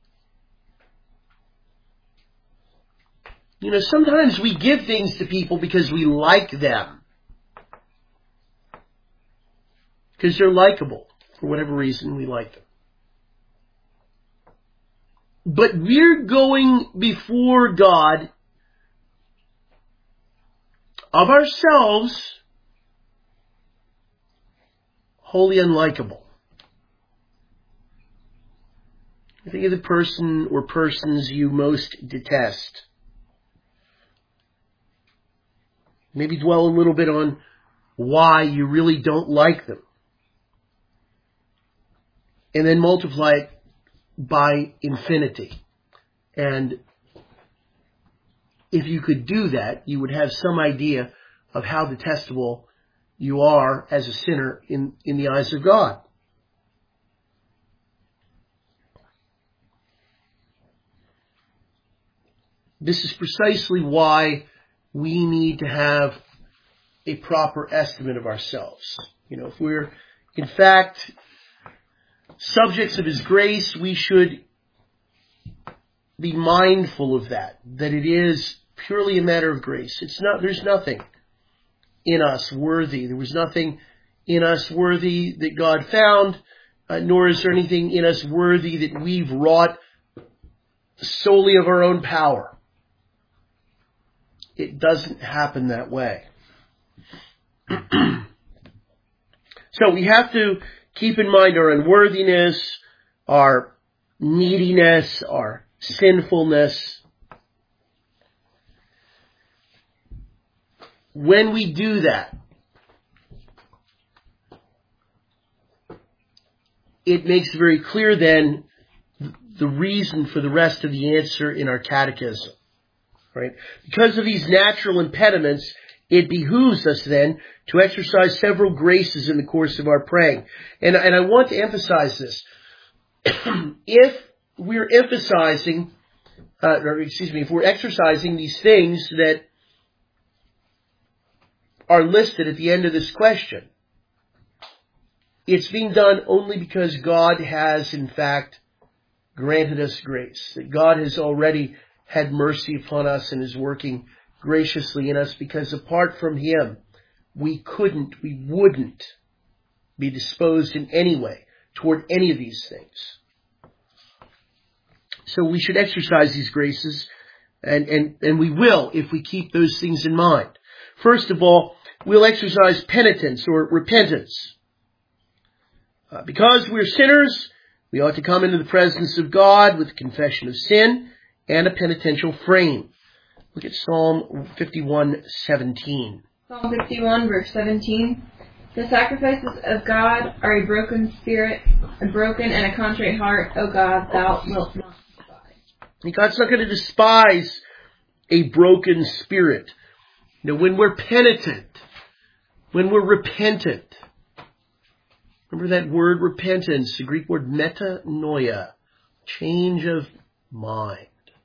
You know, sometimes we give things to people because we like them. Because they're likable. For whatever reason, we like them. But we're going before God of ourselves wholly unlikable. Think of the person or persons you most detest. Maybe dwell a little bit on why you really don't like them. And then multiply it by infinity. And if you could do that, you would have some idea of how detestable you are as a sinner in, in the eyes of God. This is precisely why we need to have a proper estimate of ourselves. You know, if we're, in fact, subjects of His grace, we should be mindful of that, that it is purely a matter of grace. It's not, there's nothing in us worthy. There was nothing in us worthy that God found, uh, nor is there anything in us worthy that we've wrought solely of our own power. It doesn't happen that way. So we have to keep in mind our unworthiness, our neediness, our sinfulness. When we do that, it makes very clear then the reason for the rest of the answer in our catechism. Right? Because of these natural impediments, it behooves us then to exercise several graces in the course of our praying. And, and I want to emphasize this. If we're emphasizing, uh, or excuse me, if we're exercising these things that are listed at the end of this question, it's being done only because God has, in fact, granted us grace. That God has already had mercy upon us and is working graciously in us, because apart from Him, we couldn't, we wouldn't be disposed in any way toward any of these things. So we should exercise these graces, and, and, and we will if we keep those things in mind. First of all, we'll exercise penitence or repentance. Uh, because we're sinners, we ought to come into the presence of God with confession of sin and a penitential frame. Look at Psalm fifty-one seventeen. Psalm fifty-one, verse seventeen. The sacrifices of God are a broken spirit, a broken and a contrite heart, O God, thou wilt not despise. God's not going to despise a broken spirit. You know, when we're penitent, when we're repentant. Remember that word repentance, the Greek word metanoia, change of mind.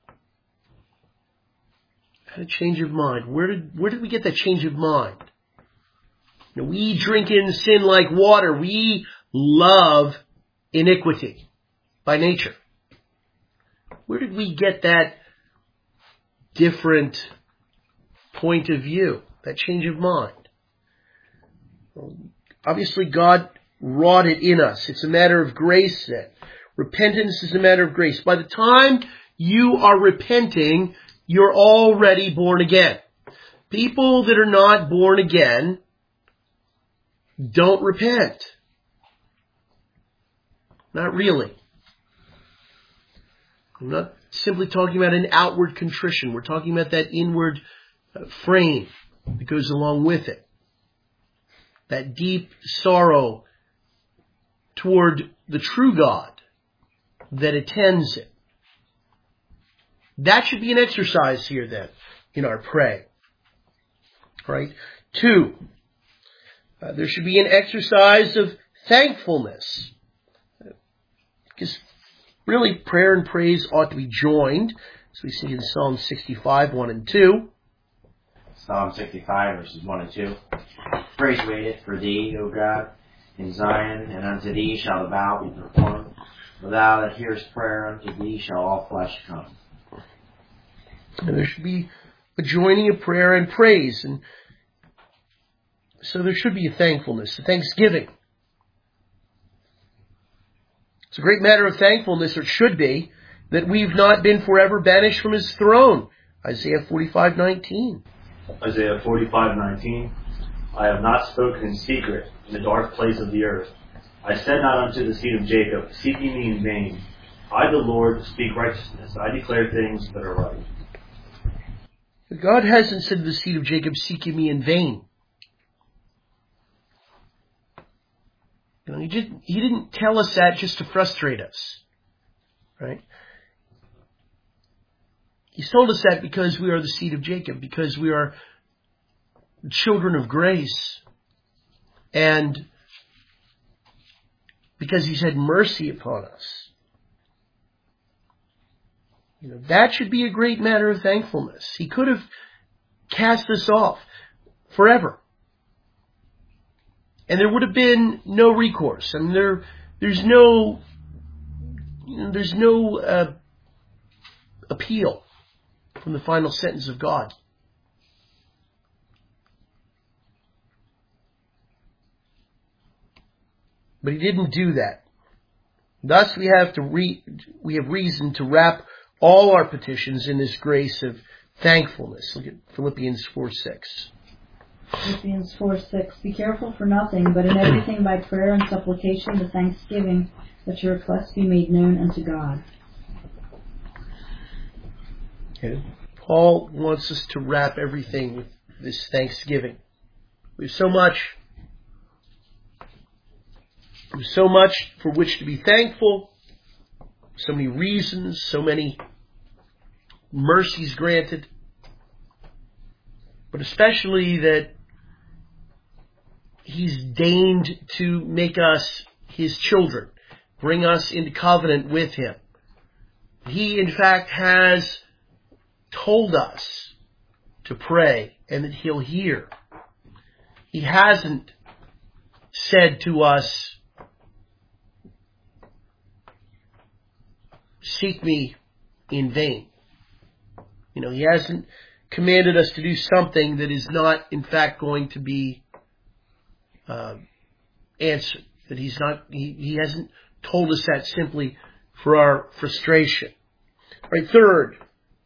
A change of mind. Where did where did we get that change of mind? You know, we drink in sin like water. We love iniquity by nature. Where did we get that different point of view, that change of mind? Well, obviously, God wrought it in us. It's a matter of grace then. Repentance is a matter of grace. By the time you are repenting, you're already born again. People that are not born again don't repent. Not really. I'm not simply talking about an outward contrition. We're talking about that inward frame that goes along with it. That deep sorrow toward the true God that attends it. That should be an exercise here then in our praying. Right? Two, uh, there should be an exercise of thankfulness. Because really prayer and praise ought to be joined. As we see in Psalm sixty-five, one and two. Psalm sixty-five, verses one and two. Praise waiteth for thee, O God, in Zion, and unto thee shall the vow be performed. For thou that hearest prayer, unto thee shall all flesh come. And there should be a joining of prayer and praise. And so there should be a thankfulness, a thanksgiving. It's a great matter of thankfulness, or it should be, that we've not been forever banished from His throne. Isaiah forty-five nineteen. Isaiah forty-five nineteen. I have not spoken in secret in the dark place of the earth. I said not unto the seed of Jacob, seeking me in vain. I, the Lord, speak righteousness. I declare things that are right. God hasn't said to the seed of Jacob, seeking me in vain. You know, he, did, he didn't tell us that just to frustrate us. Right? He's told us that because we are the seed of Jacob, because we are children of grace, and because He's had mercy upon us. You know, that should be a great matter of thankfulness. He could have cast us off forever, and there would have been no recourse. I mean, there there's no, you know, there's no uh, appeal from the final sentence of God. But he didn't do that. Thus we have to re- we have reason to wrap all our petitions in this grace of thankfulness. Look at Philippians four six. Philippians four six. Be careful for nothing, but in everything by prayer and supplication with thanksgiving, that your requests be made known unto God. Okay. Paul wants us to wrap everything with this thanksgiving. We have so much, we have so much for which to be thankful, so many reasons, so many mercies granted, but especially that he's deigned to make us his children, bring us into covenant with him. He, in fact, has told us to pray and that he'll hear. He hasn't said to us, seek me in vain. You know, he hasn't commanded us to do something that is not, in fact, going to be uh, answered. That he's not, he, he hasn't told us that simply for our frustration. All right, third,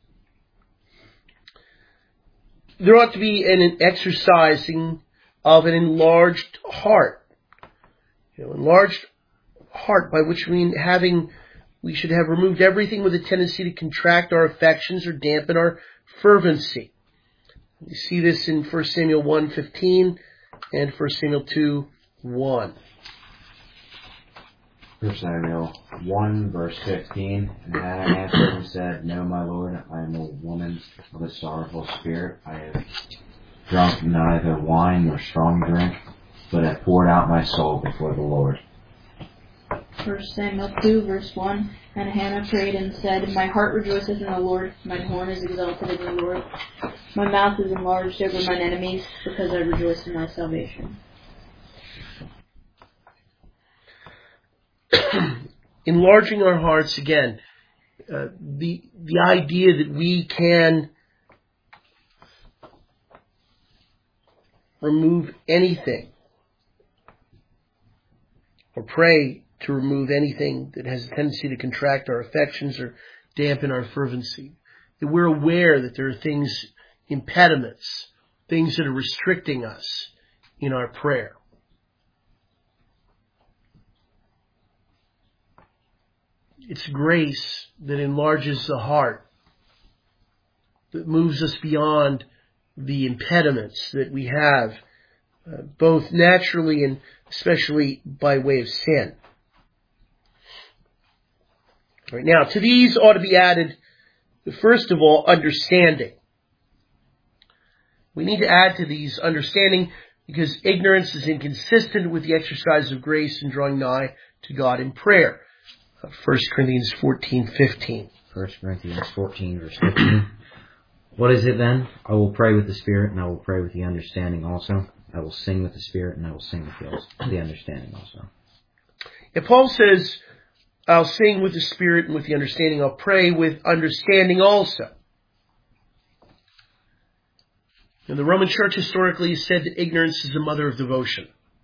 there ought to be an, an exercising of an enlarged heart. You know, enlarged heart, by which we mean having, we should have removed everything with a tendency to contract our affections or dampen our fervency. We see this in First Samuel one fifteen and First Samuel two one. First Samuel one verse fifteen, and Hannah answered and said, No, my lord, I am a woman of a sorrowful spirit. I have drunk neither wine nor strong drink, but have poured out my soul before the Lord. First Samuel two verse one, and Hannah prayed and said, My heart rejoices in the Lord, mine horn is exalted in the Lord. My mouth is enlarged over mine enemies, because I rejoice in my salvation. Enlarging our hearts, again, uh, the the idea that we can remove anything or pray to remove anything that has a tendency to contract our affections or dampen our fervency. That we're aware that there are things, impediments, things that are restricting us in our prayer. It's grace that enlarges the heart, that moves us beyond the impediments that we have, uh, both naturally and especially by way of sin. All right, now, to these ought to be added, first of all, understanding. We need to add to these understanding because ignorance is inconsistent with the exercise of grace and drawing nigh to God in prayer. First Corinthians fourteen fifteen. First Corinthians fourteen verse fifteen. What is it then? I will pray with the Spirit, and I will pray with the understanding also. I will sing with the Spirit, and I will sing with the, the understanding also. If Paul says, I'll sing with the Spirit and with the understanding, I'll pray with understanding also. And the Roman Church historically has said that ignorance is the mother of devotion.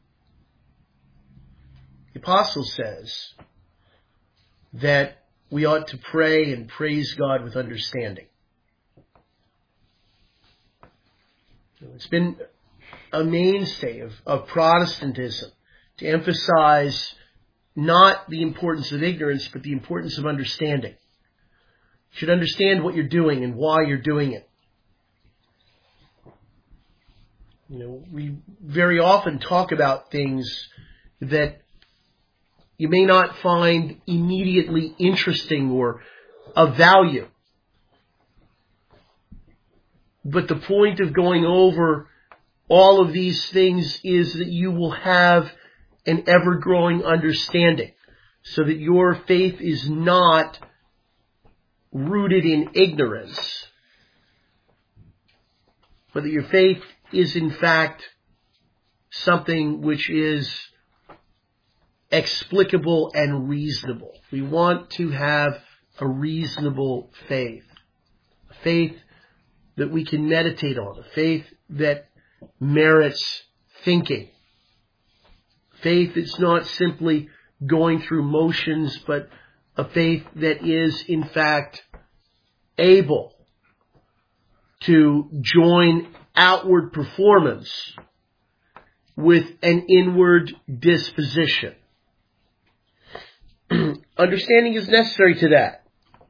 The Apostle says that we ought to pray and praise God with understanding. It's been a mainstay of, of Protestantism to emphasize not the importance of ignorance, but the importance of understanding. You should understand what you're doing and why you're doing it. You know, we very often talk about things that you may not find immediately interesting or of value. But the point of going over all of these things is that you will have an ever-growing understanding, so that your faith is not rooted in ignorance, but that your faith is in fact something which is explicable and reasonable. We want to have a reasonable faith. A faith that we can meditate on. A faith that merits thinking. Faith that's not simply going through motions, but a faith that is, in fact, able to join outward performance with an inward disposition. Understanding is necessary to that.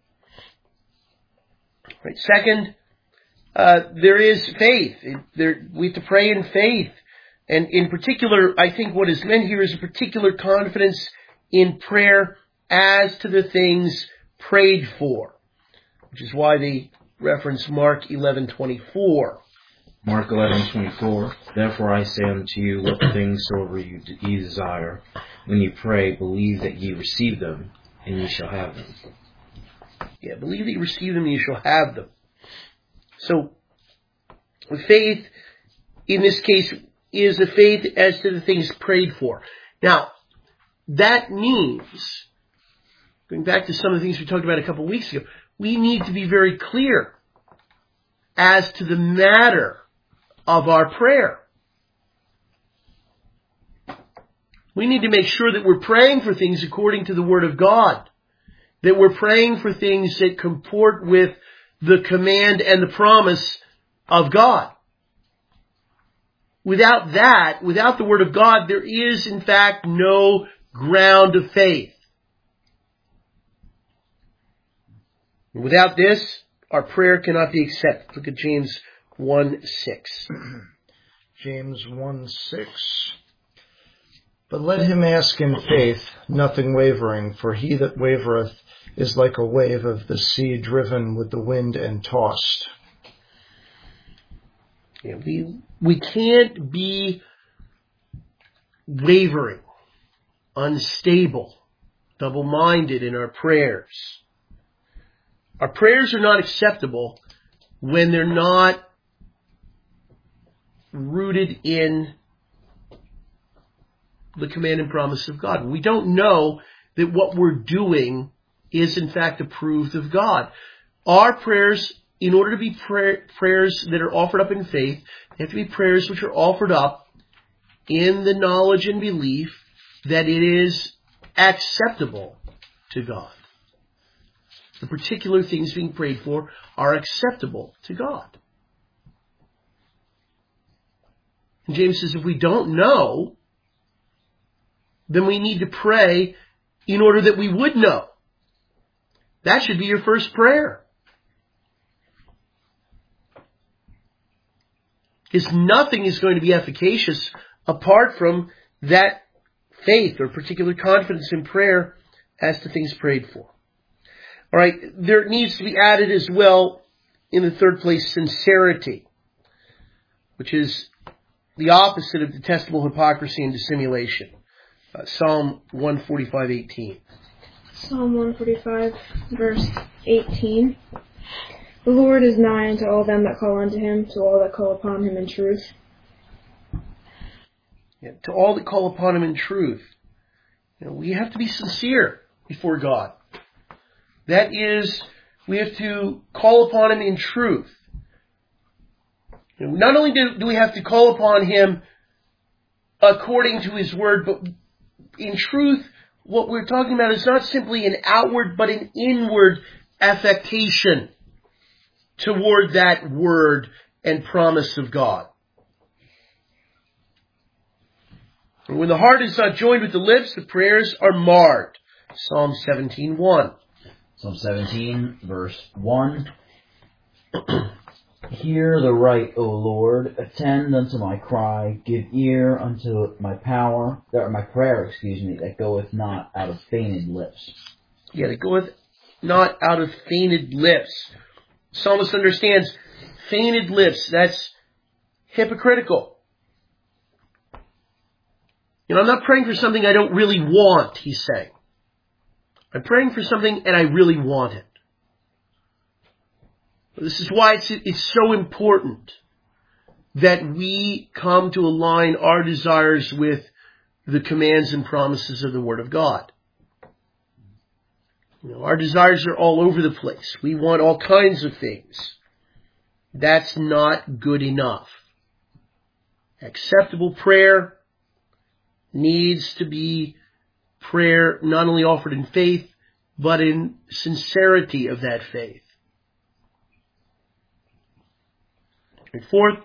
Right. Second, uh, there is faith. It, there, we have to pray in faith. And in particular, I think what is meant here is a particular confidence in prayer as to the things prayed for, which is why they reference Mark eleven twenty-four. Mark eleven twenty-four. Therefore I say unto you, what things soever you, ye desire, when you pray, believe that ye receive them, and ye shall have them. Yeah, believe that you receive them, and you shall have them. So, faith, in this case, is a faith as to the things prayed for. Now, that means, going back to some of the things we talked about a couple of weeks ago, we need to be very clear as to the matter of our prayer. We need to make sure that we're praying for things according to the Word of God. That we're praying for things that comport with the command and the promise of God. Without that, without the Word of God, there is in fact no ground of faith. Without this, our prayer cannot be accepted. Look at James one six. James one six. But let him ask in faith, nothing wavering, for he that wavereth is like a wave of the sea driven with the wind and tossed. Yeah, we, we can't be wavering, unstable, double-minded in our prayers. Our prayers are not acceptable when they're not rooted in the command and promise of God. We don't know that what we're doing is in fact approved of God. Our prayers, in order to be prayer, prayers that are offered up in faith, they have to be prayers which are offered up in the knowledge and belief that it is acceptable to God. The particular things being prayed for are acceptable to God. And James says if we don't know, then we need to pray in order that we would know. That should be your first prayer. Because nothing is going to be efficacious apart from that faith or particular confidence in prayer as to things prayed for. All right, there needs to be added as well, in the third place, sincerity, which is the opposite of detestable hypocrisy and dissimulation. Uh, Psalm one forty-five eighteen. Psalm one forty-five, verse eighteen. The Lord is nigh unto all them that call unto him, to all that call upon him in truth. Yeah, to all that call upon him in truth. You know, we have to be sincere before God. That is, we have to call upon him in truth. You know, not only do, do we have to call upon him according to his word, but in truth, what we're talking about is not simply an outward, but an inward affectation toward that word and promise of God. And when the heart is not joined with the lips, the prayers are marred. Psalm seventeen one. Psalm seventeen, verse one. Hear the right, O Lord, attend unto my cry, give ear unto my power, or my prayer, excuse me, that goeth not out of feigned lips. Yeah, that goeth not out of feigned lips. Psalmist understands feigned lips, that's hypocritical. You know, I'm not praying for something I don't really want, he's saying. I'm praying for something and I really want it. This is why it's, it's so important that we come to align our desires with the commands and promises of the Word of God. You know, our desires are all over the place. We want all kinds of things. That's not good enough. Acceptable prayer needs to be prayer not only offered in faith, but in sincerity of that faith. And fourth,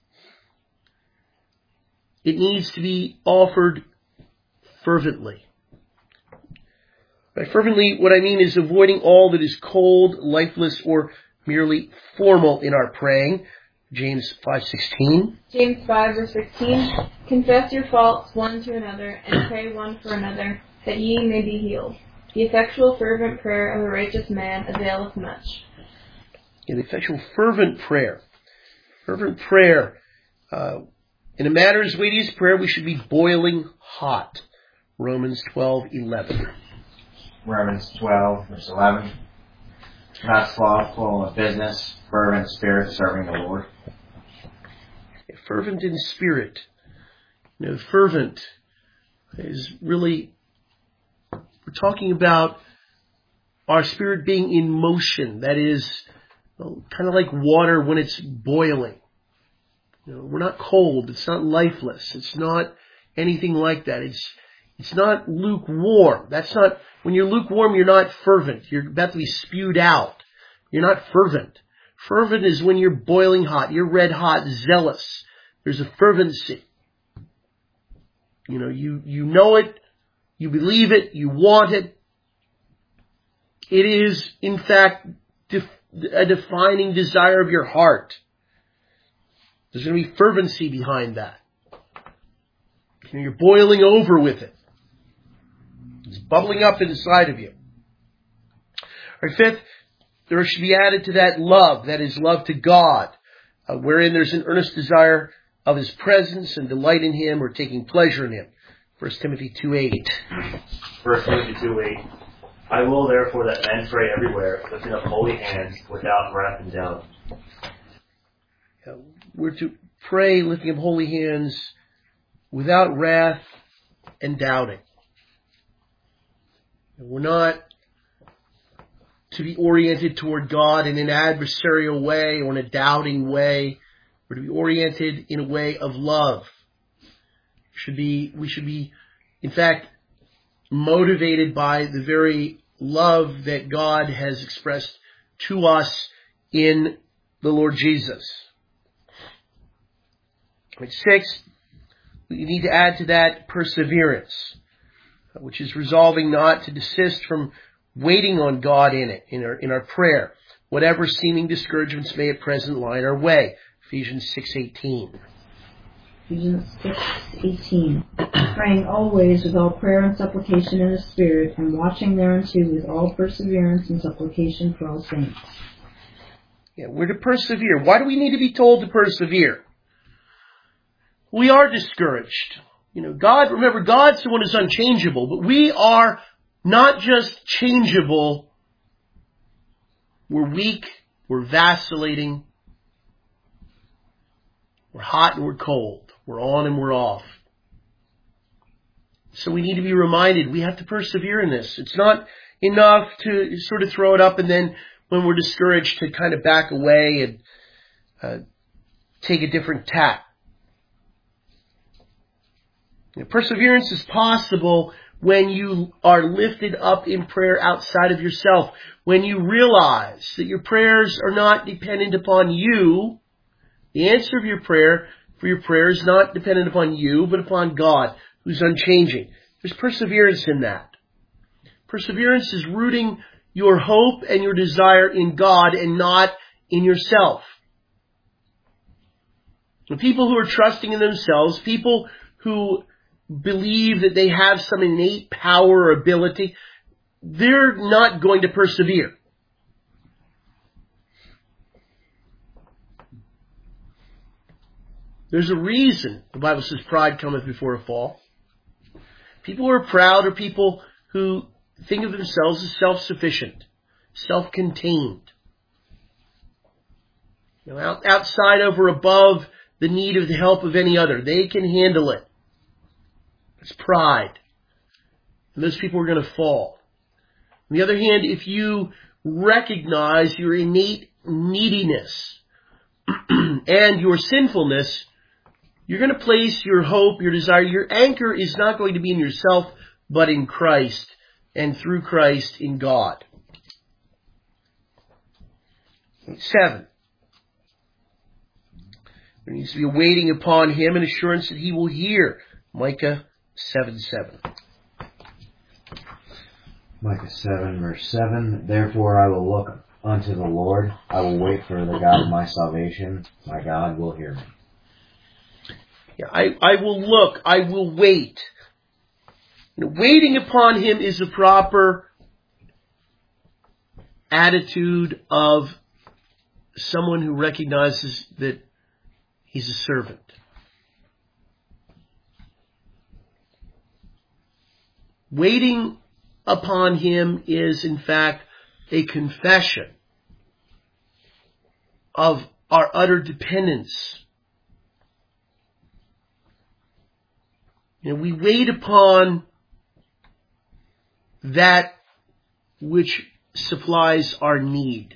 it needs to be offered fervently. By fervently, what I mean is avoiding all that is cold, lifeless, or merely formal in our praying. James five sixteen. James five verse sixteen. Confess your faults one to another, and pray one for another, that ye may be healed. The effectual fervent prayer of a righteous man availeth much. Yeah, the effectual fervent prayer. Fervent prayer. Uh, in a matter as weighty as prayer, we should be boiling hot. Romans twelve eleven. Romans twelve, verse eleven. Not slothful of business, fervent in spirit, serving the Lord. Fervent in spirit. You know, fervent is really, we're talking about our spirit being in motion. That is, well, kind of like water when it's boiling. You know, we're not cold. It's not lifeless. It's not anything like that. It's It's not lukewarm. That's not, when you're lukewarm, you're not fervent. You're about to be spewed out. You're not fervent. Fervent is when you're boiling hot. You're red hot, zealous. There's a fervency. You know, you, you know it. You believe it. You want it. It is, in fact, def, a defining desire of your heart. There's going to be fervency behind that. You know, you're boiling over with it. It's bubbling up inside of you. All right, fifth, there should be added to that love, that is love to God, uh, wherein there's an earnest desire of His presence and delight in Him or taking pleasure in Him. First Timothy two eight. First Timothy two eight. I will therefore that men pray everywhere, lifting up holy hands without wrath and doubt. Uh, we're to pray lifting up holy hands without wrath and doubting. We're not to be oriented toward God in an adversarial way or in a doubting way. We're to be oriented in a way of love. Should be, we should be, in fact, motivated by the very love that God has expressed to us in the Lord Jesus. Six, we need to add to that perseverance, which is resolving not to desist from waiting on God in it, in our, in our prayer, whatever seeming discouragements may at present lie in our way. Ephesians six eighteen. Ephesians six eighteen. Praying always with all prayer and supplication in the Spirit, and watching thereunto with all perseverance and supplication for all saints. Yeah, we're to persevere. Why do we need to be told to persevere? We are discouraged. You know, God, remember, God's the one who's unchangeable, but we are not just changeable. We're weak, we're vacillating, we're hot and we're cold, we're on and we're off. So we need to be reminded we have to persevere in this. It's not enough to sort of throw it up and then when we're discouraged to kind of back away and uh, take a different tack. You know, perseverance is possible when you are lifted up in prayer outside of yourself, when you realize that your prayers are not dependent upon you. The answer of your prayer for your prayer is not dependent upon you, but upon God, who's unchanging. There's perseverance in that. Perseverance is rooting your hope and your desire in God and not in yourself. The people who are trusting in themselves, people who believe that they have some innate power or ability, they're not going to persevere. There's a reason the Bible says pride cometh before a fall. People who are proud are people who think of themselves as self-sufficient, self-contained. You know, out, outside of or above the need of the help of any other. They can handle it. It's pride. And those people are going to fall. On the other hand, if you recognize your innate neediness and your sinfulness, you're going to place your hope, your desire, your anchor is not going to be in yourself, but in Christ, and through Christ in God. Seven. There needs to be a waiting upon Him and assurance that He will hear. Micah seven seven. Micah seven, verse seven. Therefore I will look unto the Lord. I will wait for the God of my salvation. My God will hear me. Yeah, I, I will look. I will wait. You know, waiting upon Him is a proper attitude of someone who recognizes that He's a servant. Waiting upon Him is, in fact, a confession of our utter dependence. You know, we wait upon that which supplies our need.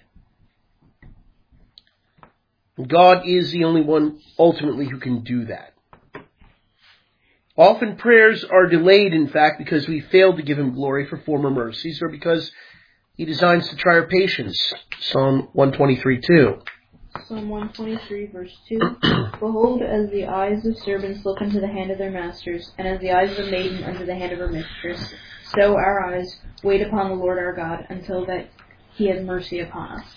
God is the only one ultimately who can do that. Often prayers are delayed, in fact, because we failed to give Him glory for former mercies, or because He designs to try our patience. Psalm one twenty-three two. Psalm one twenty-three, verse two. Behold, as the eyes of servants look unto the hand of their masters, and as the eyes of a maiden unto the hand of her mistress, so our eyes wait upon the Lord our God, until that He has mercy upon us.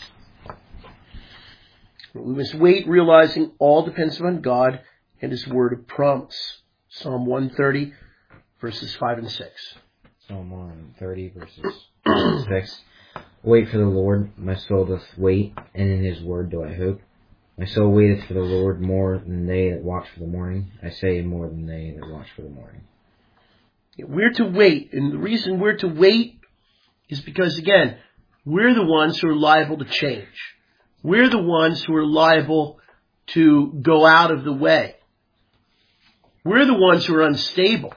We must wait, realizing all depends upon God and His word of promise. Psalm one thirty, verses five and six. Psalm one thirty, verses six. Wait for the Lord, my soul doth wait, and in His word do I hope. My soul waiteth for the Lord more than they that watch for the morning. I say more than they that watch for the morning. We're to wait, and the reason we're to wait is because, again, we're the ones who are liable to change. We're the ones who are liable to go out of the way. We're the ones who are unstable.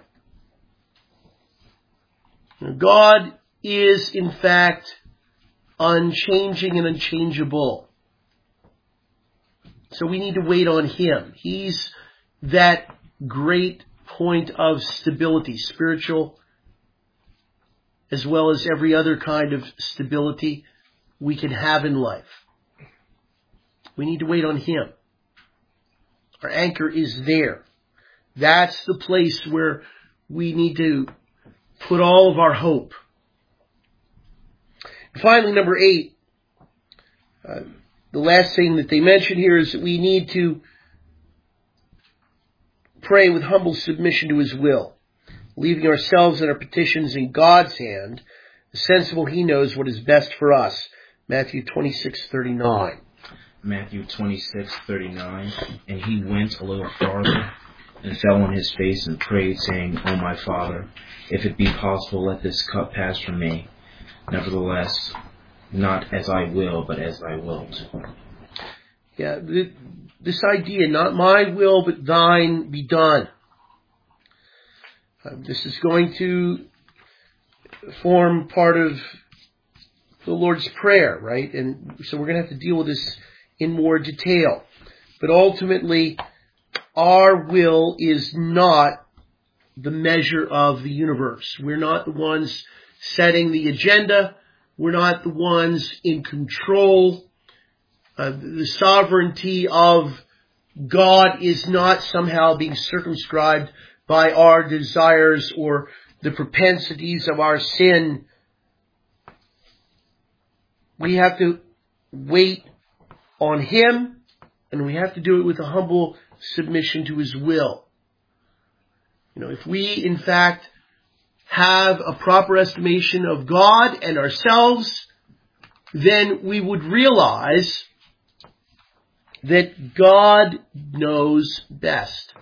God is, in fact, unchanging and unchangeable. So we need to wait on Him. He's that great point of stability, spiritual as well as every other kind of stability we can have in life. We need to wait on Him. Our anchor is there. That's the place where we need to put all of our hope. And finally, number eight, uh, the last thing that they mention here is that we need to pray with humble submission to His will, leaving ourselves and our petitions in God's hand, sensible He knows what is best for us. Matthew twenty-six thirty-nine. Matthew twenty-six thirty-nine. And he went a little farther and fell on his face and prayed, saying, O my Father, if it be possible, let this cup pass from me. Nevertheless, not as I will, but as Thou wilt. Yeah, this idea, not my will, but Thine be done. Uh, this is going to form part of the Lord's Prayer, right? And so we're going to have to deal with this in more detail. But ultimately, our will is not the measure of the universe. We're not the ones setting the agenda. We're not the ones in control. Uh, the sovereignty of God is not somehow being circumscribed by our desires or the propensities of our sin. We have to wait on Him, and we have to do it with a humble submission to His will. You know, if we, in fact, have a proper estimation of God and ourselves, then we would realize that God knows best.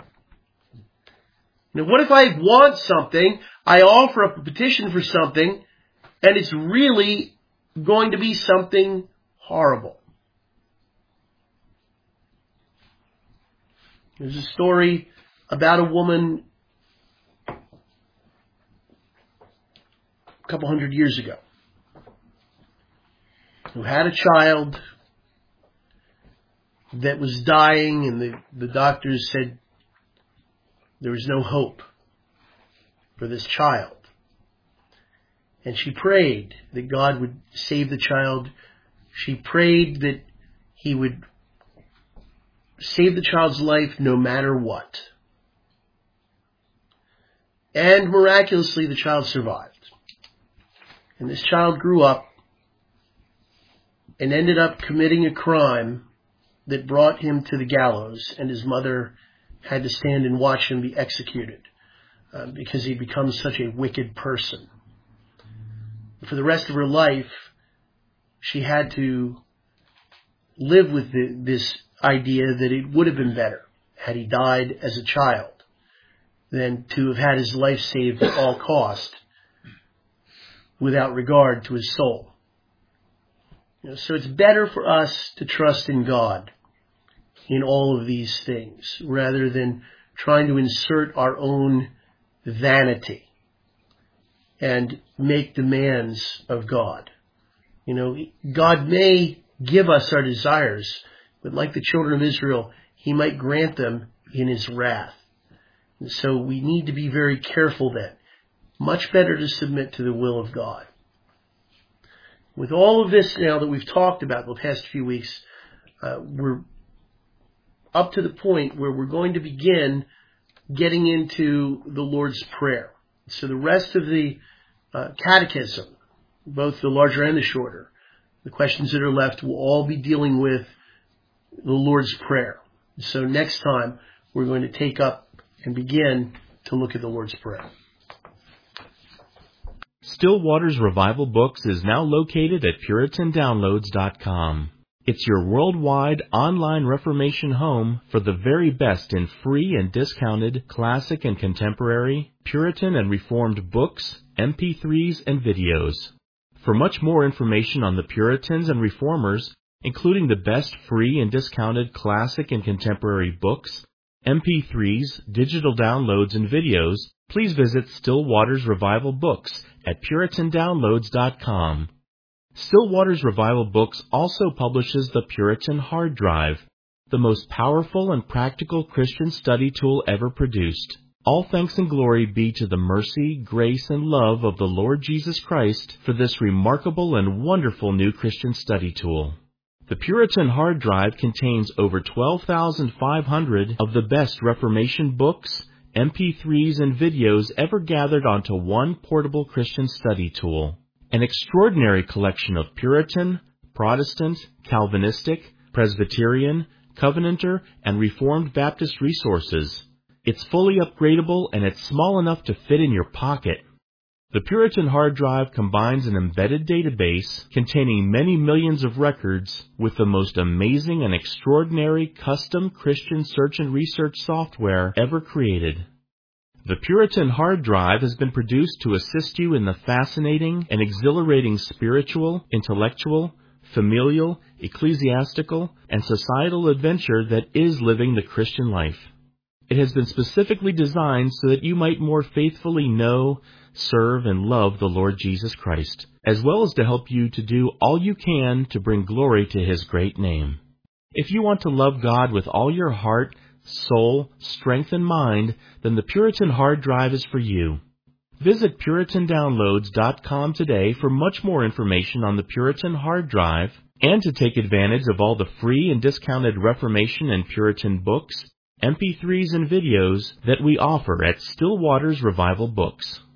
Now, what if I want something, I offer up a petition for something, and it's really going to be something horrible? There's a story about a woman couple hundred years ago who had a child that was dying, and the, the doctors said there was no hope for this child. And she prayed that God would save the child. She prayed that he would save the child's life no matter what. And miraculously, the child survived. And this child grew up and ended up committing a crime that brought him to the gallows, and his mother had to stand and watch him be executed uh, because he becomes such a wicked person. For the rest of her life, she had to live with the, this idea that it would have been better had he died as a child than to have had his life saved at all cost without regard to his soul. You know, so it's better for us to trust in God in all of these things rather than trying to insert our own vanity and make demands of God. You know, God may give us our desires, but like the children of Israel, he might grant them in his wrath. And so we need to be very careful then. Much better to submit to the will of God. With all of this now that we've talked about the past few weeks, uh, we're up to the point where we're going to begin getting into the Lord's Prayer. So the rest of the uh, catechism, both the larger and the shorter, the questions that are left will all be dealing with the Lord's Prayer. So next time we're going to take up and begin to look at the Lord's Prayer. Still Waters Revival Books is now located at Puritan Downloads dot com. It's your worldwide online Reformation home for the very best in free and discounted classic and contemporary, Puritan and Reformed books, M P threes, and videos. For much more information on the Puritans and Reformers, including the best free and discounted classic and contemporary books, M P threes, digital downloads, and videos, please visit Still Waters Revival Books at Puritan Downloads dot com. Still Waters Revival Books also publishes the Puritan Hard Drive, the most powerful and practical Christian study tool ever produced. All thanks and glory be to the mercy, grace, and love of the Lord Jesus Christ for this remarkable and wonderful new Christian study tool. The Puritan Hard Drive contains over twelve thousand five hundred of the best Reformation books, M P threes, and videos ever gathered onto one portable Christian study tool. An extraordinary collection of Puritan, Protestant, Calvinistic, Presbyterian, Covenanter, and Reformed Baptist resources. It's fully upgradable and it's small enough to fit in your pocket. The Puritan Hard Drive combines an embedded database containing many millions of records with the most amazing and extraordinary custom Christian search and research software ever created. The Puritan Hard Drive has been produced to assist you in the fascinating and exhilarating spiritual, intellectual, familial, ecclesiastical, and societal adventure that is living the Christian life. It has been specifically designed so that you might more faithfully know, serve, and love the Lord Jesus Christ, as well as to help you to do all you can to bring glory to His great name. If you want to love God with all your heart, soul, strength, and mind, then the Puritan Hard Drive is for you. Visit Puritan Downloads dot com today for much more information on the Puritan Hard Drive and to take advantage of all the free and discounted Reformation and Puritan books, M P threes, and videos that we offer at Still Waters Revival Books.